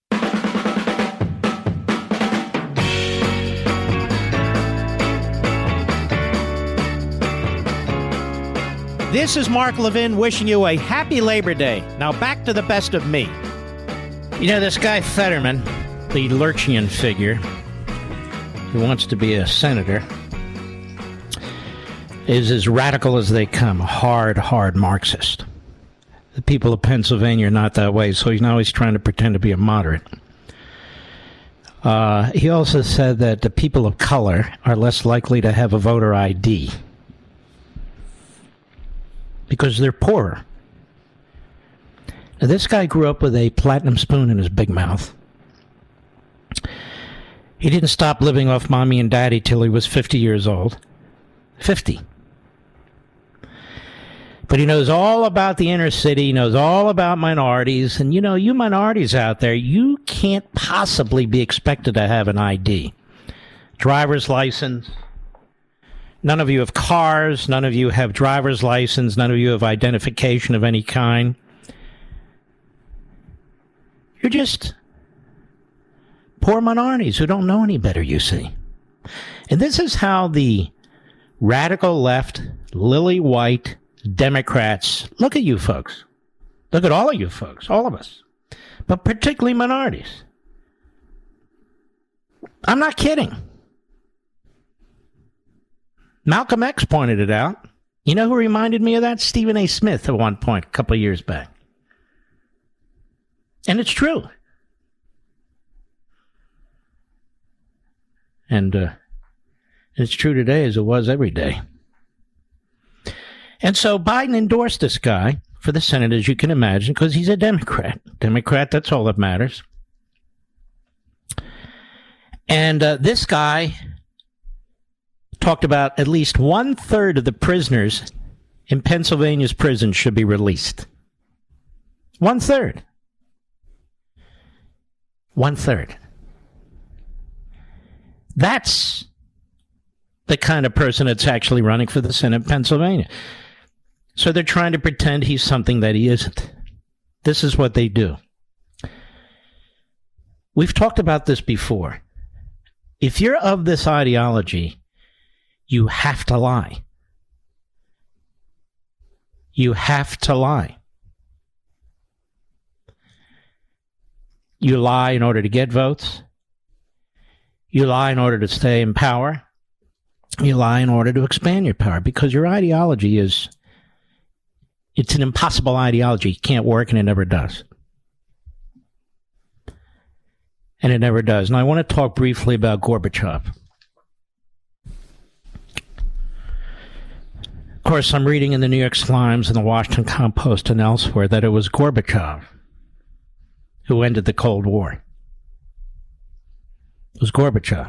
This is Mark Levin wishing you a happy Labor Day. Now back to the best of me. You know, this guy Fetterman, the Lurchian figure, who wants to be a senator, is as radical as they come, a hard Marxist. The people of Pennsylvania are not that way, so now he's trying to pretend to be a moderate. He also said that the people of color are less likely to have a voter ID because they're poorer. Now, this guy grew up with a platinum spoon in his big mouth. He didn't stop living off mommy and daddy till he was 50 years old. 50. But he knows all about the inner city. He knows all about minorities. And, you know, you minorities out there, you can't possibly be expected to have an ID. Driver's license. None of you have cars. None of you have driver's license. None of you have identification of any kind. You're just poor minorities who don't know any better, you see. And this is how the radical left, lily white, Democrats, look at you folks. Look at all of you folks, all of us, but particularly minorities. I'm not kidding. Malcolm X pointed it out. You know who reminded me of that? Stephen A. Smith at one point, a couple of years back. And it's true. And it's true today as it was every day. And so Biden endorsed this guy for the Senate, as you can imagine, because he's a Democrat. Democrat, that's all that matters. And this guy talked about at least 1/3 of the prisoners in Pennsylvania's prison should be released. 1/3. 1/3. That's the kind of person that's actually running for the Senate of Pennsylvania. So they're trying to pretend he's something that he isn't. This is what they do. We've talked about this before. If you're of this ideology, you have to lie. You have to lie. You lie in order to get votes. You lie in order to stay in power. You lie in order to expand your power, because your ideology it's an impossible ideology. It can't work, and it never does. And it never does. And I want to talk briefly about Gorbachev. Of course, I'm reading in the New York Times and the Washington Compost and elsewhere that it was Gorbachev who ended the Cold War. It was Gorbachev.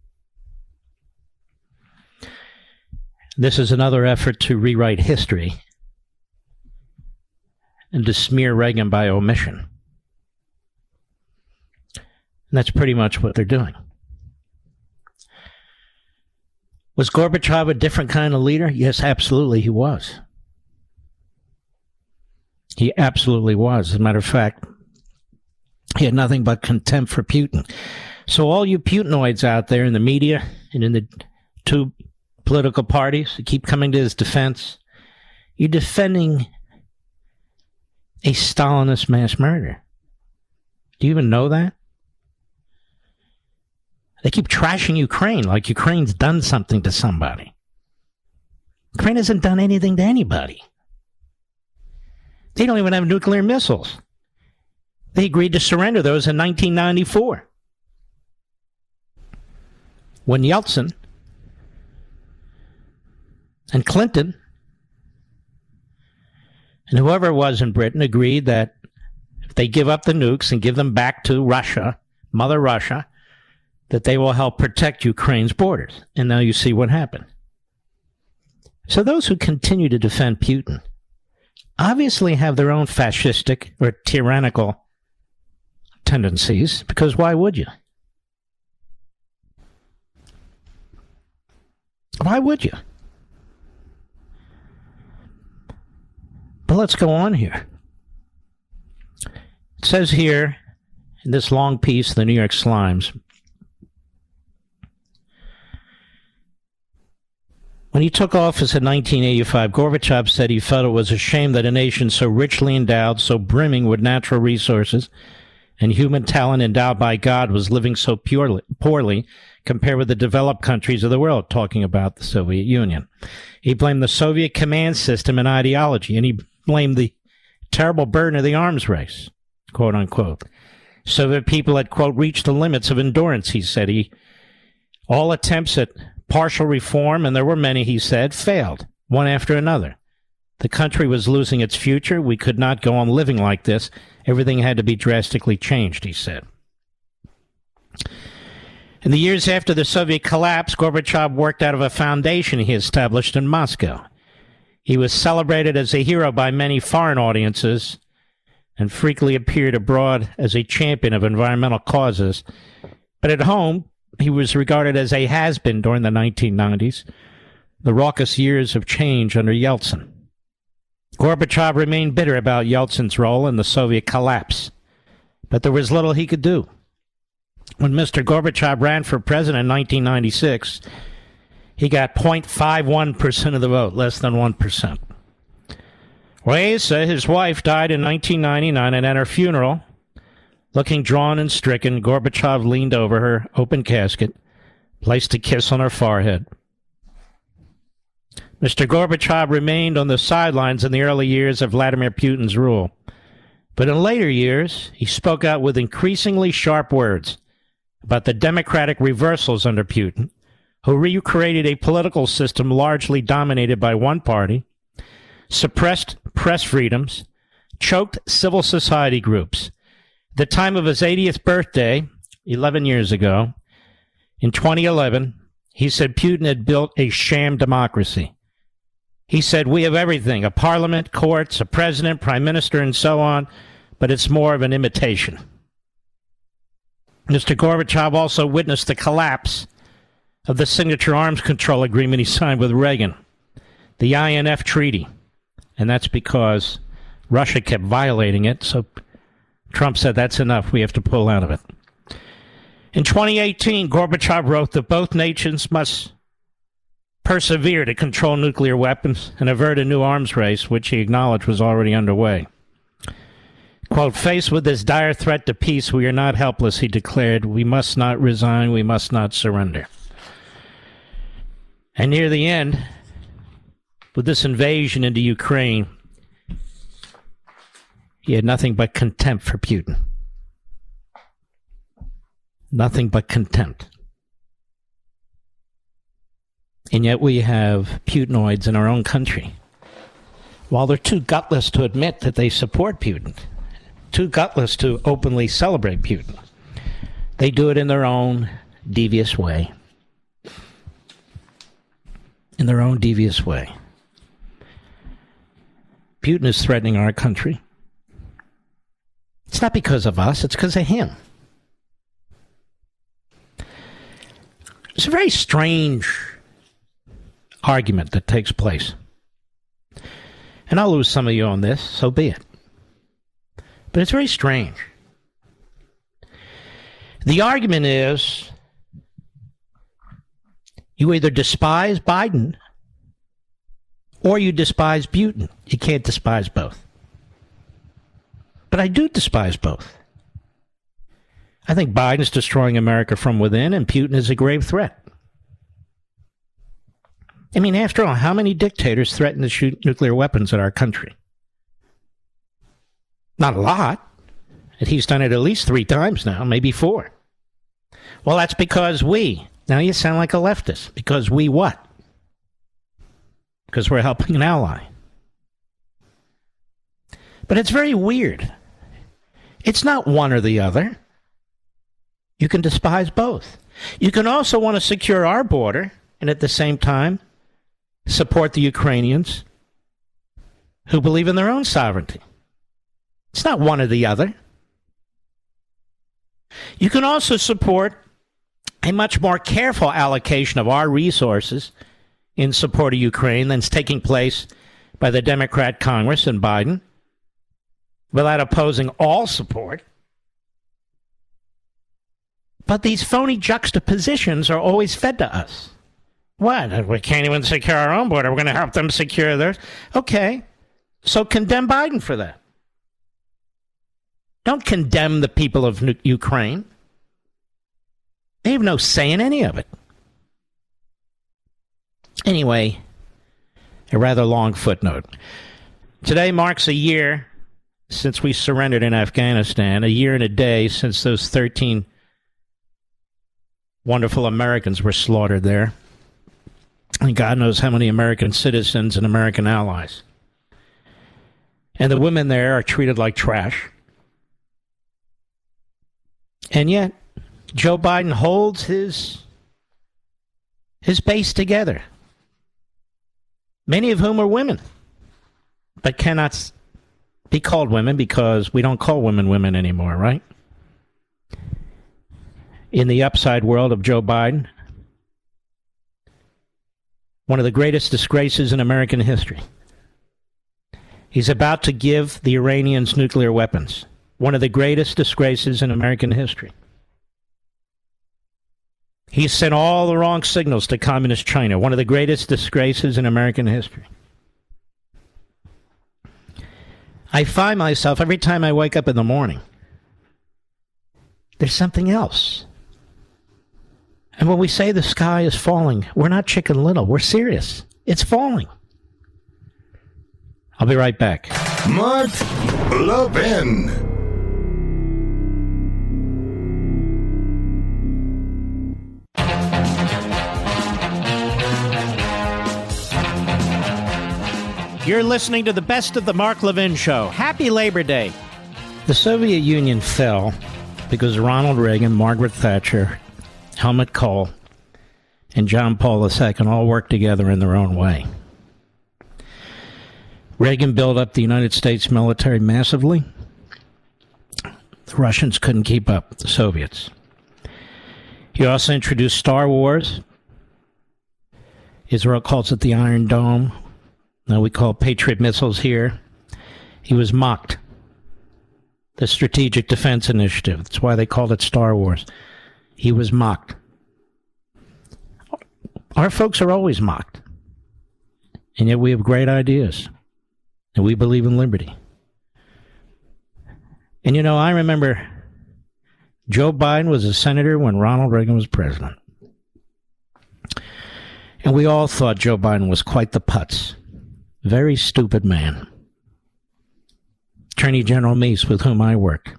This is another effort to rewrite history and to smear Reagan by omission. And that's pretty much what they're doing. Was Gorbachev a different kind of leader? Yes, absolutely he was. He absolutely was. As a matter of fact, he had nothing but contempt for Putin. So all you Putinoids out there in the media and in the two political parties that keep coming to his defense, you're defending a Stalinist mass murder. Do you even know that? They keep trashing Ukraine like Ukraine's done something to somebody. Ukraine hasn't done anything to anybody. They don't even have nuclear missiles. They agreed to surrender those in 1994. When Yeltsin and Clinton and whoever it was in Britain agreed that if they give up the nukes and give them back to Russia, Mother Russia, that they will help protect Ukraine's borders. And now you see what happened. So those who continue to defend Putin obviously have their own fascistic or tyrannical tendencies, because why would you? Why would you? But let's go on here. It says here in this long piece, the New York Times, when he took office in 1985, Gorbachev said he felt it was a shame that a nation so richly endowed, so brimming with natural resources and human talent endowed by God was living so poorly compared with the developed countries of the world, talking about the Soviet Union. He blamed the Soviet command system and ideology, and he blamed the terrible burden of the arms race, quote unquote. Soviet people had, quote, reached the limits of endurance, he said. All attempts at partial reform, and there were many, he said, failed, one after another. The country was losing its future. We could not go on living like this. Everything had to be drastically changed, he said. In the years after the Soviet collapse, Gorbachev worked out of a foundation he established in Moscow. He was celebrated as a hero by many foreign audiences and frequently appeared abroad as a champion of environmental causes. But at home, he was regarded as a has-been during the 1990s, the raucous years of change under Yeltsin. Gorbachev remained bitter about Yeltsin's role in the Soviet collapse, but there was little he could do. When Mr. Gorbachev ran for president in 1996, he got 0.51% of the vote, less than 1%. His wife died in 1999, and at her funeral, looking drawn and stricken, Gorbachev leaned over her open casket, placed a kiss on her forehead. Mr. Gorbachev remained on the sidelines in the early years of Vladimir Putin's rule. But in later years, he spoke out with increasingly sharp words about the democratic reversals under Putin, who recreated a political system largely dominated by one party, suppressed press freedoms, choked civil society groups. At the time of his 80th birthday, 11 years ago, in 2011, he said Putin had built a sham democracy. He said, we have everything, a parliament, courts, a president, prime minister, and so on, but it's more of an imitation. Mr. Gorbachev also witnessed the collapse of the signature arms control agreement he signed with Reagan, the INF Treaty, and that's because Russia kept violating it, so Trump said that's enough, we have to pull out of it. In 2018, Gorbachev wrote that both nations must persevere to control nuclear weapons and avert a new arms race, which he acknowledged was already underway. Quote, faced with this dire threat to peace, we are not helpless, he declared. We must not resign, we must not surrender. And near the end, with this invasion into Ukraine, he had nothing but contempt for Putin. Nothing but contempt. And yet we have Putinoids in our own country. While they're too gutless to admit that they support Putin, too gutless to openly celebrate Putin, they do it in their own devious way. In their own devious way. Putin is threatening our country. It's not because of us, it's because of him. It's a very strange argument that takes place. And I'll lose some of you on this, so be it. But it's very strange. The argument is you either despise Biden or you despise Putin. You can't despise both. But I do despise both. I think Biden is destroying America from within, and Putin is a grave threat. I mean, after all, how many dictators threaten to shoot nuclear weapons at our country? Not a lot. And he's done it at least 3 times now, maybe 4. Well, that's because we. Now you sound like a leftist. Because we what? Because we're helping an ally. But it's very weird. It's not one or the other. You can despise both. You can also want to secure our border and at the same time support the Ukrainians who believe in their own sovereignty. It's not one or the other. You can also support a much more careful allocation of our resources in support of Ukraine than's taking place by the Democrat Congress and Biden without opposing all support. But these phony juxtapositions are always fed to us. What? We can't even secure our own border. We're going to help them secure theirs. Okay. So condemn Biden for that. Don't condemn the people of Ukraine. They have no say in any of it. Anyway, a rather long footnote. Today marks a year since we surrendered in Afghanistan, a year and a day since those 13 wonderful Americans were slaughtered there. And God knows how many American citizens and American allies. And the women there are treated like trash. And yet, Joe Biden holds his base together. Many of whom are women, but cannot be called women because we don't call women women anymore, right? In the upside world of Joe Biden, one of the greatest disgraces in American history. He's about to give the Iranians nuclear weapons. One of the greatest disgraces in American history. He sent all the wrong signals to communist China. One of the greatest disgraces in American history. I find myself, every time I wake up in the morning, there's something else. And when we say the sky is falling, we're not Chicken Little. We're serious. It's falling. I'll be right back. Mark Levin. You're listening to the best of the Mark Levin Show. Happy Labor Day. The Soviet Union fell because Ronald Reagan, Margaret Thatcher, Helmut Kohl, and John Paul II all worked together in their own way. Reagan built up the United States military massively. The Russians couldn't keep up with the Soviets. He also introduced Star Wars. Israel calls it the Iron Dome. Now we call Patriot missiles here. He was mocked. The Strategic Defense Initiative. That's why they called it Star Wars. He was mocked. Our folks are always mocked. And yet we have great ideas. And we believe in liberty. And you know, I remember Joe Biden was a senator when Ronald Reagan was president. And we all thought Joe Biden was quite the putz. Very stupid man. Attorney General Meese, with whom I worked,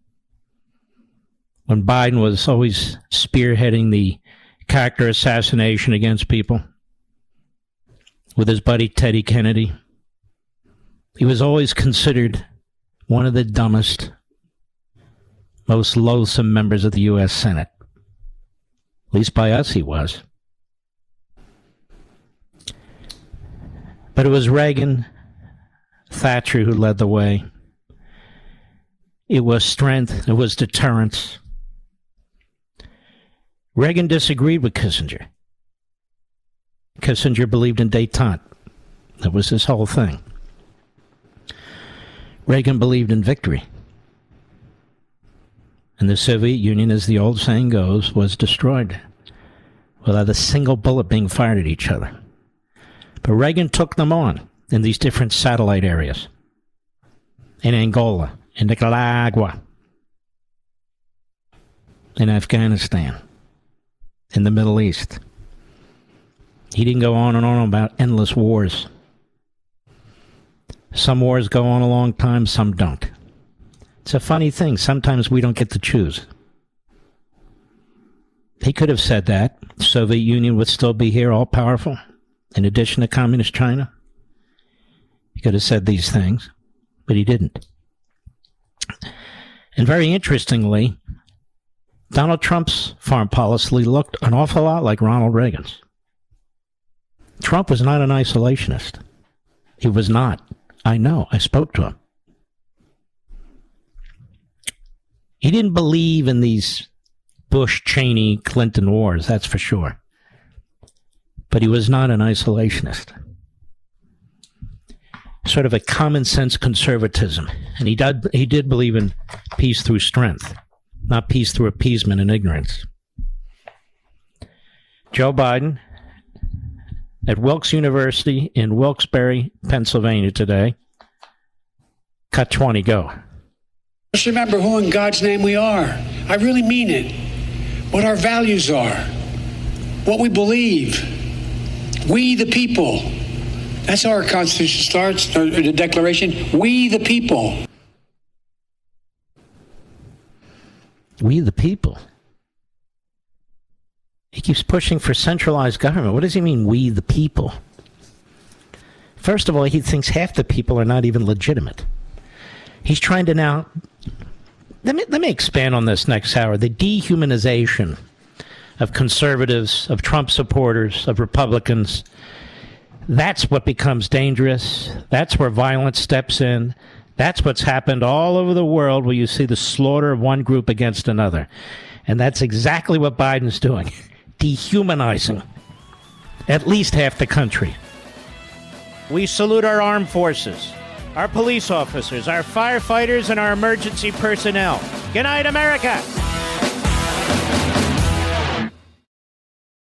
when Biden was always spearheading the character assassination against people with his buddy Teddy Kennedy, he was always considered one of the dumbest, most loathsome members of the U.S. Senate. At least by us he was. But it was Reagan, Thatcher who led the way. It was strength. It was deterrence. Reagan disagreed with Kissinger. Kissinger believed in détente. That was his whole thing. Reagan believed in victory. And the Soviet Union, as the old saying goes, was destroyed without a single bullet being fired at each other. But Reagan took them on in these different satellite areas. In Angola, in Nicaragua, in Afghanistan, in the Middle East. He didn't go on and on about endless wars. Some wars go on a long time, some don't. It's a funny thing. Sometimes we don't get to choose. He could have said that. The Soviet Union would still be here, all powerful. In addition to Communist China, he could have said these things, but he didn't. And very interestingly, Donald Trump's foreign policy looked an awful lot like Ronald Reagan's. Trump was not an isolationist. He was not. I know. I spoke to him. He didn't believe in these Bush, Cheney, Clinton wars, that's for sure. But he was not an isolationist. Sort of a common sense conservatism. And he did believe in peace through strength, not peace through appeasement and ignorance. Joe Biden at Wilkes University in Wilkes-Barre, Pennsylvania today. Cut 20, go. Just remember who in God's name we are. I really mean it. What our values are. What we believe. We the people. That's how our Constitution starts, or the Declaration. We the people. We the people. He keeps pushing for centralized government. What does he mean, we the people? First of all, he thinks half the people are not even legitimate. He's trying to now... Let me expand on this next hour. The dehumanization of conservatives, of Trump supporters, of Republicans. That's what becomes dangerous. That's where violence steps in. That's what's happened all over the world where you see the slaughter of one group against another. And that's exactly what Biden's doing. Dehumanizing at least half the country. We salute our armed forces, our police officers, our firefighters, and our emergency personnel. Good night, America!